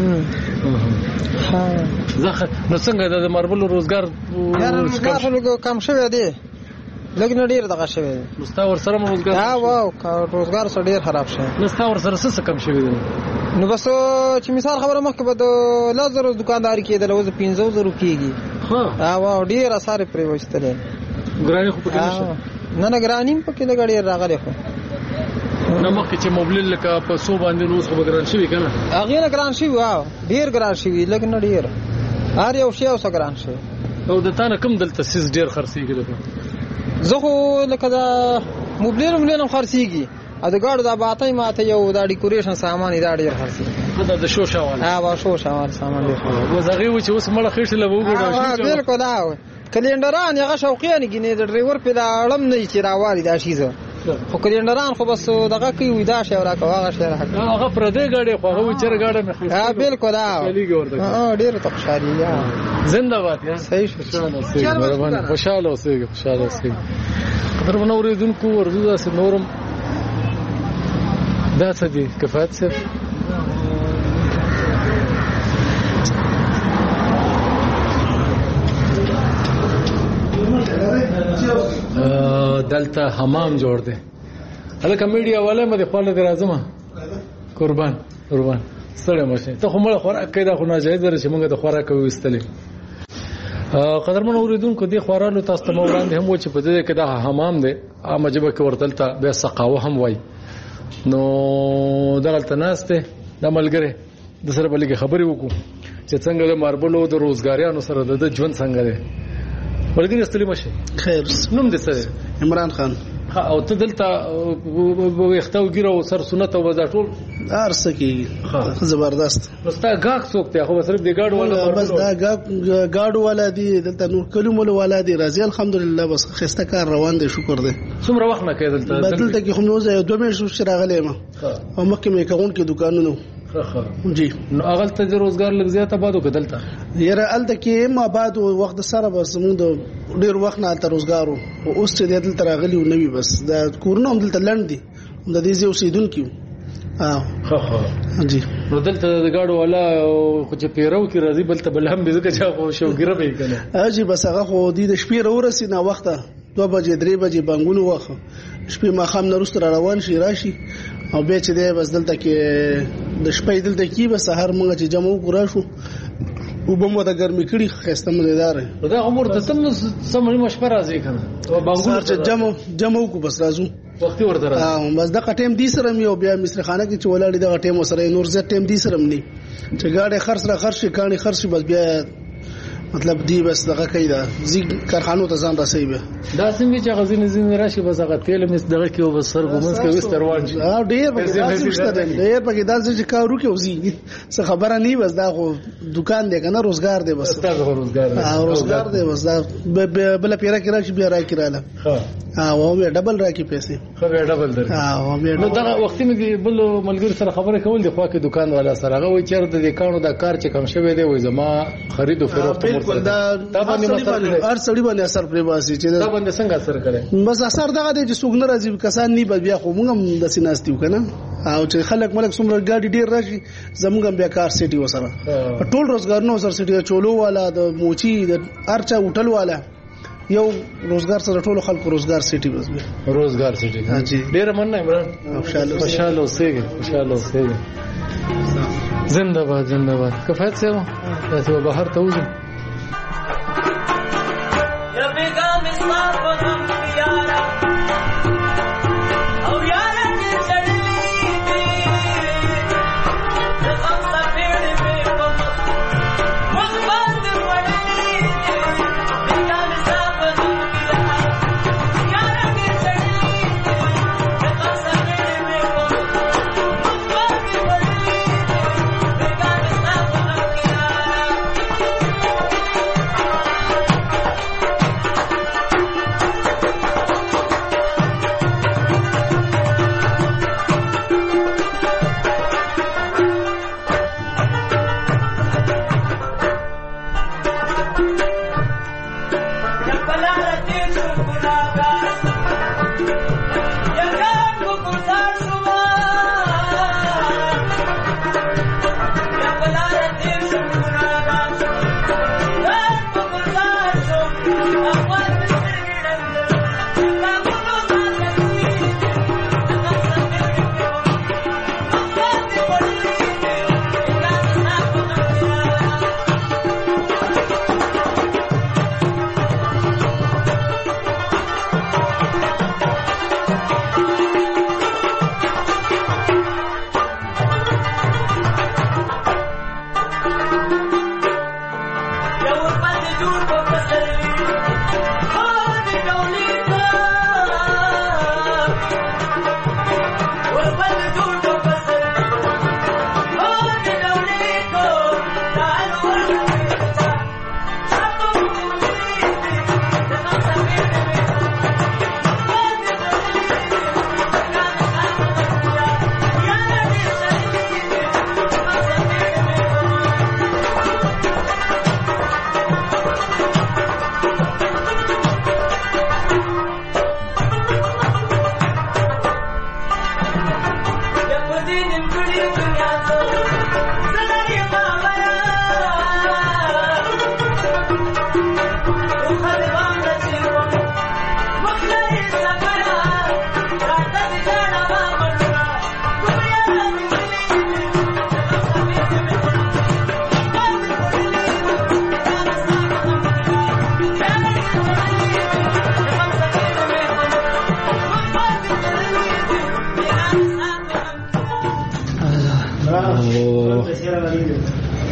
ها زخه نو څنګه د ماربلو روزګار کم شوی دی. لګ نه ډیر دغه شوی دی. مستور سره روزګار. ها واو روزګار سره ډیر خراب شوی. مستور سره څه کم شوی دی. نو بس چې مثال خبره مخکې به د لازر دکانداري کېدل اوس پنځه زره کېږي. ها واو ډیر اثر پرې وستل. ګرانی خو پکې نشته. نه نه ګرانی پکې د غړي راغلی خو. نو مخکې چې موبایل لکه په سو باندې نو څه ګران شي کنه. هغه نه ګران شي واو ډیر ګران شي لکه نه ډیر. هر یو شی اوس ګران شي. او د تانه کم دلته سیس ډیر خرڅيږي لکه. زه خو لکه دا موبایل مليانو خرڅيږي. ا د ګاډو دا باتای ماته یو دا ډیکوریشن سامان دا ډیر خرڅيږي. دا د شو شاوال. ها وا شو شاوال سامان دی. و زغه و چې اوس مړه خېټه لبو ګډه شي. بالکل دا کلندران هغه شوقیان غینې د ډرایور په اړم نه چې راوالي دا شیزه. خو کلندران خو بس دغه کوي دا شی ورا کوغه شی راځي. هغه پر دې غاډي خو هغه چر غاډه نه خېټه. ها بالکل دا. ها ډیر ته خوشالي یا. زنده‌باد یا. صحیح شو. مهرباني خوشاله اوسئ خوشاله اوسئ. قدرمن اوریدونکو ورزو داسې نورم دا څه دي کفایت څه دلته حمام جوړ دی. هلکه میډیا والے مده خپل درازمه قربان قربان سره مشه ته خو مړه خوراک کیدا خو ناجایز در چې موږ د خوراک وستلې. قدرمن اوریدونکو دی خورالو تاسو ته وړاندې هم و چې په دې کې دا حمام دی عامه جبه کې ورتلته به سقاوه هم وای. نو دغلته ناشته د ملګری د سره بلګي خبرې وکړو چې څنګه د ماربلو د روزګاریانو سره د ژوند څنګه دی. ملګری استلی مشه خیر نوم دې څه؟ عمران خان. او ته دلته وختو ګیرو سر سنت او وځ ټول ارسه کې زبردست مستا غاک څوک ته خو صرف د ګاډو والا بس دا ګاډو والا دي دلته نور کلمول والا دي راځي الحمدلله بس خسته کار روان دي شکر دې څومره وخت نه کېدل ته بدلته کې خو نو زه دوه مې شو راغلی ما او مکه مې کاون کې دکانونو جی نو اغل ته روزګار لږ زیات آبادو کدلته یره الته کې ما بعد وخت سره بس موږ ډیر وخت نه تر روزګارو او اوس چې دلته راغلی نو وی بس دا کورونه هم دلته لند دي د دې زیو سیدونکو اه خو خو جی نو دلته د گاډو والا خو چې پیرو کې راځي بلته بل هم به ځکه چې شوګره به کنه اجي بس هغه خو د شپې ورسې نه وخته دوه بجې درې بجې بانګونو وخه شپې ما خام نه رست روان شي راشي او به چې دی بس دلته کې د شپې دلته کې بس هر موږ چې جمع وکړو شو او به مو د ګرمي کړي خسته مزیدار دا عمر ته تم سمړي مشپره راځي کنه او بانګونو چې جمع جمع وکړو بس راځو وختي ورته راځي بس د ټیم دي سره مې او بیا مصر خانه کې چې ولاړې د ټیم سره نور زه ټیم دي سره مې چې گاډي خرڅ را خرڅ کاني خرڅ بس بیا مطلب دی بس دغه کیدا زی کارخانو ته ځان راسي به دا څنګه چې غزين زین راشي بس هغه تیل مس دغه کې او بس سر ګمنس کې وستر وان شي ا ډیر په داسې شته ډیر په داسې چې کارو کې وزي څه خبره نه بس دا خو دکان دی کنه روزګار دی بس تاسو روزګار دی ا روزګار دی بس دا بل پیرا کې راشي بیا راکې رااله ها او مې ډبل راکې پیسې خو به ډبل در ها مې نو دا وخت مې بل ملګری سره خبره کول دی خو کې دکان والا سره هغه وای چیرته د کانو دا کار چې کم شوی دی وای زما خرید او فروخت بالکل دا هر سړي باندې اثر پرې باسي چې دا باندې څنګه اثر کړي بس اثر دغه دی چې څوک نه راځي کسان نه بیا خو موږ هم د سیناستیو کنه او چې خلک ملک څومره ګاډي ډیر راشي زموږ هم بیا کار سيټي وسره ټول روزګار نو سر سيټي چولو والا د موچي د ارچا هوټل والا یو روزګار سره ټول خلکو روزګار سيټي بس به روزګار سيټي ها جی ډیر مننه عمران خوشاله خوشاله اوسېږي خوشاله اوسېږي زنده باد زنده باد کفایت سیو تاسو بهر ته وځو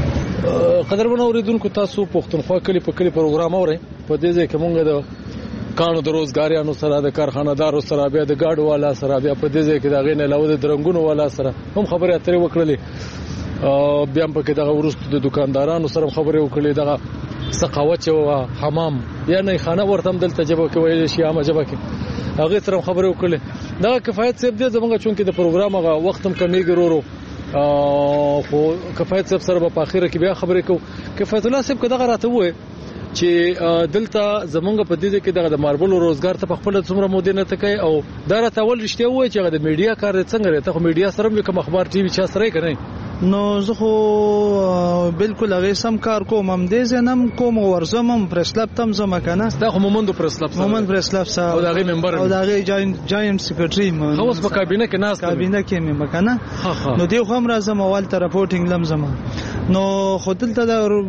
قدرمن اوریدونکو تاسو پښتونخوا کلی په کلی پروګرام اورئ په دې ځای کې مونږ د کانو د روزګاریانو سره د کارخانه‌دارو سره بیا د ګاډو والا سره بیا په دې ځای کې د غینې علاوه د درنګونو والا سره هم خبرې اترې وکړلې. بیا په کې دغه ورستو د دکاندارانو سره خبرې وکړلې دغه سقاوت او حمام یا نه خانه ورته دلته جبه کې ویل شي عامه جبه کې هغه سره خبرې وکړلې. دا کفایت صاحب دې زمونږ چونکې د پروګرام هغه وخت هم کمیږي ورو خو کفایت صاحب سره په اخیره کې بیا خبرې کوو. کفایت الله صاحب کدا راته وې چې دلته زمونږ په دې کې دغه د ماربل روزګار ته په خپل څومره مودې نه تکي او دا راته ول رښتیا وې چې د میډیا کار څنګه لري. ته خو میډیا سره هم کوم اخبار ټي وي چا سره کوي نو زه خو بالکل هغه سم کار کوم هم دې زنم کوم ورزم هم پرسلاب تم زما کنه دا خو مومند پرسلاب سره مومند پرسلاب سره او دغه ممبر او دغه جاینټ سیکریټری مو اوس په کابینه کې ناس کابینه کې مې مکنه نو دی خو هم راځم اول ته رپورټینګ لم زما نو خودلته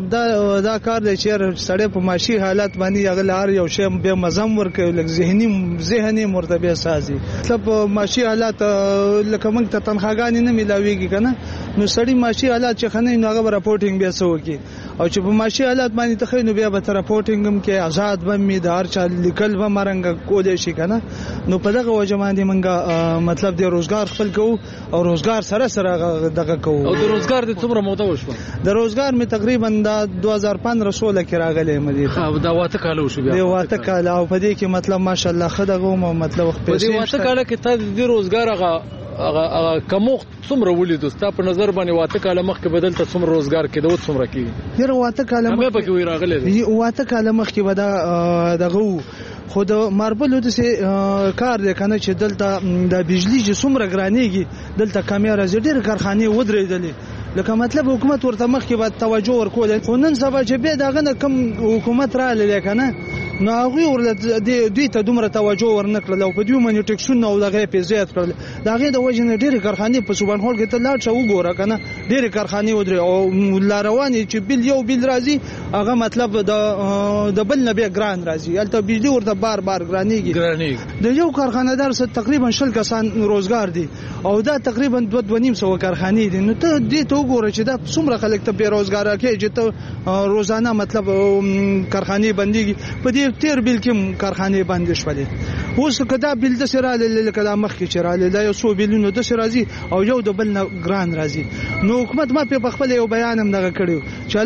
دا دا کار دی چې سړی په معاشي حالت باندې هغه لار یو شی به مزم ورکوي لکه ذهني ذهني مرتبه سازي مطلب معاشي حالت لکه موږ ته تنخواګانی نه ملاويږي کنه نو سړی معاشي حالات چې خنه نو هغه رپورټینګ به سو کی او چې په معاشي حالات باندې ته خنو بیا به رپورټینګ هم کې آزاد بمې د هر چا لیکل و مرنګ کولې شي کنه نو په دغه وجه باندې موږ مطلب د روزګار خپل کو او روزګار سره سره دغه کو او د روزګار د څومره موده وشو د روزګار می تقریبا د دوه هزار پندره سوله کې راغلی مدیر او دا واته کال وشو بیا دی واته کال او په دې کې مطلب ماشاءالله خدغه مطلب په دې واته کال کې ته د روزګار هغه هغه کوم څومره ولیدو ستا په نظر باندې واته کال مخکې بدل ته څومره روزګار کې دوت څومره کې یره واته کال مخکې به کې وی راغلی واته کال مخکې ودا دغه خود ماربل د سه کار دی کنه چې دلته د بجلی چې څومره ګرانېږي دلته کامیرا زړه کارخانه ودرېدلې لکه مطلب حکومت ورته مخکې به توجه ورکول خو نن سبا چې به دغه کم حکومت را للی کنه نو هغه ورله دوی ته دومره توجه ورنکړل او په دوی باندې ټیکسونه او دغه په زیات کړل دغه د وجه ډېری کارخانه په سوبان هول کې ته لاړ شو وګوره کنه ډېری کارخانه ودرې او لاروانی چې بل یو بل راځي هغه مطلب د د بل نه به ګران راځي البته بجلی ورته بار بار ګرانېږي ګرانېږي د یو کارخانه دار سره تقریبا شل کسان روزګار دي او دا تقریبا دوه دوه نیم سو کارخانه دي نو ته دې ته وګوره چې دا څومره خلک ته بیروزګار کې چې ته روزانه مطلب کارخانه بنديږي په دې تیر بل کې کارخانه بند شولې اوس کدا بل د سره لکه د مخ کې چراله دا یو څو بلونو د سره راځي او یو د بل ګران راځي نو حکومت ما په خپل یو بیان هم دغه کړیو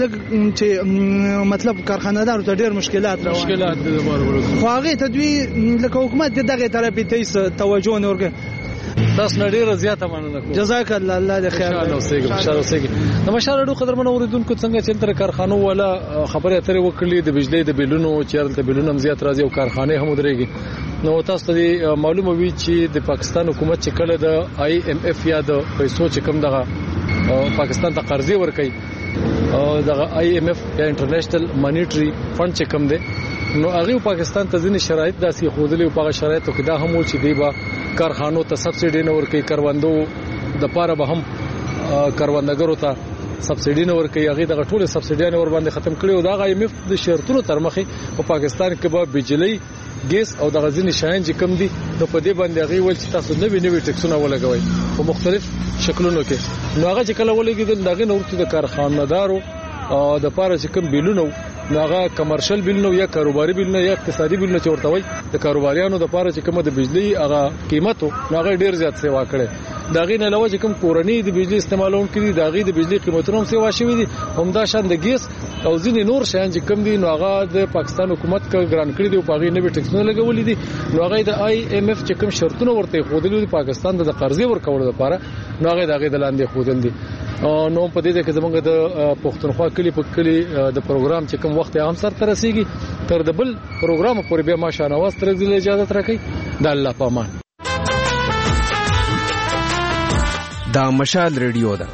چې مطلب کارخانه دار ته ډېر مشکلات راوړي مشکلات د باربرو خو هغه تدوی لکه حکومت دغه طرف ته توجه نه ورګ تاسو ډیره زیاته مننه کوم جزاک الله الله دې خیر اوسېږي خوشاله اوسېږي د مشاله قدر منو اوریدونکو څنګه چې تر کارخانو ولا خبره اترې وکړلې د بجلی د بلونو چیرل ته بلونو زیات راځي او کارخانه هم درېږي نو تاسو ته معلومه وي چې د پاکستان حکومت چې کله د آی ایم اف یا د پیسو چې کوم دغه پاکستان ته قرضې ورکړي او دغه آی ایم اف یا انټرنیشنل مانیټری فند چې کوم دی نو هغه پاکستان ته ځینې شرایط داسې خودلې او په شرایطو کې دا هم و چې دی با کارخانو ته سبسيډي نه ورکړي کروندو د پاره به هم کروندګرو ته سبسيډي نه ورکړي هغه د ټوله سبسيډي نه ور باندې ختم کړي او دا آی ایم اف د شرطونو تر مخه په پاکستان کې به بجلی ګیس او د غزنی شاین چې کم دي نو په دې باندې هغه ول چې تاسو نوې نوې ټیکسونه ولګوي په مختلف شکلونو کې نو هغه چې کله ولګیدل دغه نورته د کارخانه‌دارو د پاره چې کم بیلونو داغه کمرشل بیلونو یا کاروباري بیلونو یا اقتصادي بیلونو چورته وي د کاروباریانو د پاره چې کومه د بجلی هغه قیمتو هغه ډیر زیات سیوا کړي داغه نه علاوه چې کوم کورنۍ د بجلی استعمالون کړي داغه د بجلی قیمتونو هم سیوا شوي دي همدا شان د ګیس او ځینې نور شیان چې کوم دي نو هغه د پاکستان حکومت کا ګران کړی دی او هغه نوې ټیکسونه لګولې دي نو هغه د آی ایم اف چې کوم شرطونه ورته خودلې د پاکستان د قرضې ورکول لپاره نو هغه دغه د لاندې خودل دي نو په دې کې زمونږ د پښتونخوا کلی په کلی د پروګرام چې کوم وخت هم سره ترسيږي تر د بل پروګرام پورې به ما شانواز تر دې اجازه ترکې د الله پامان دا مشال ریډیو ده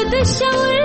د شعور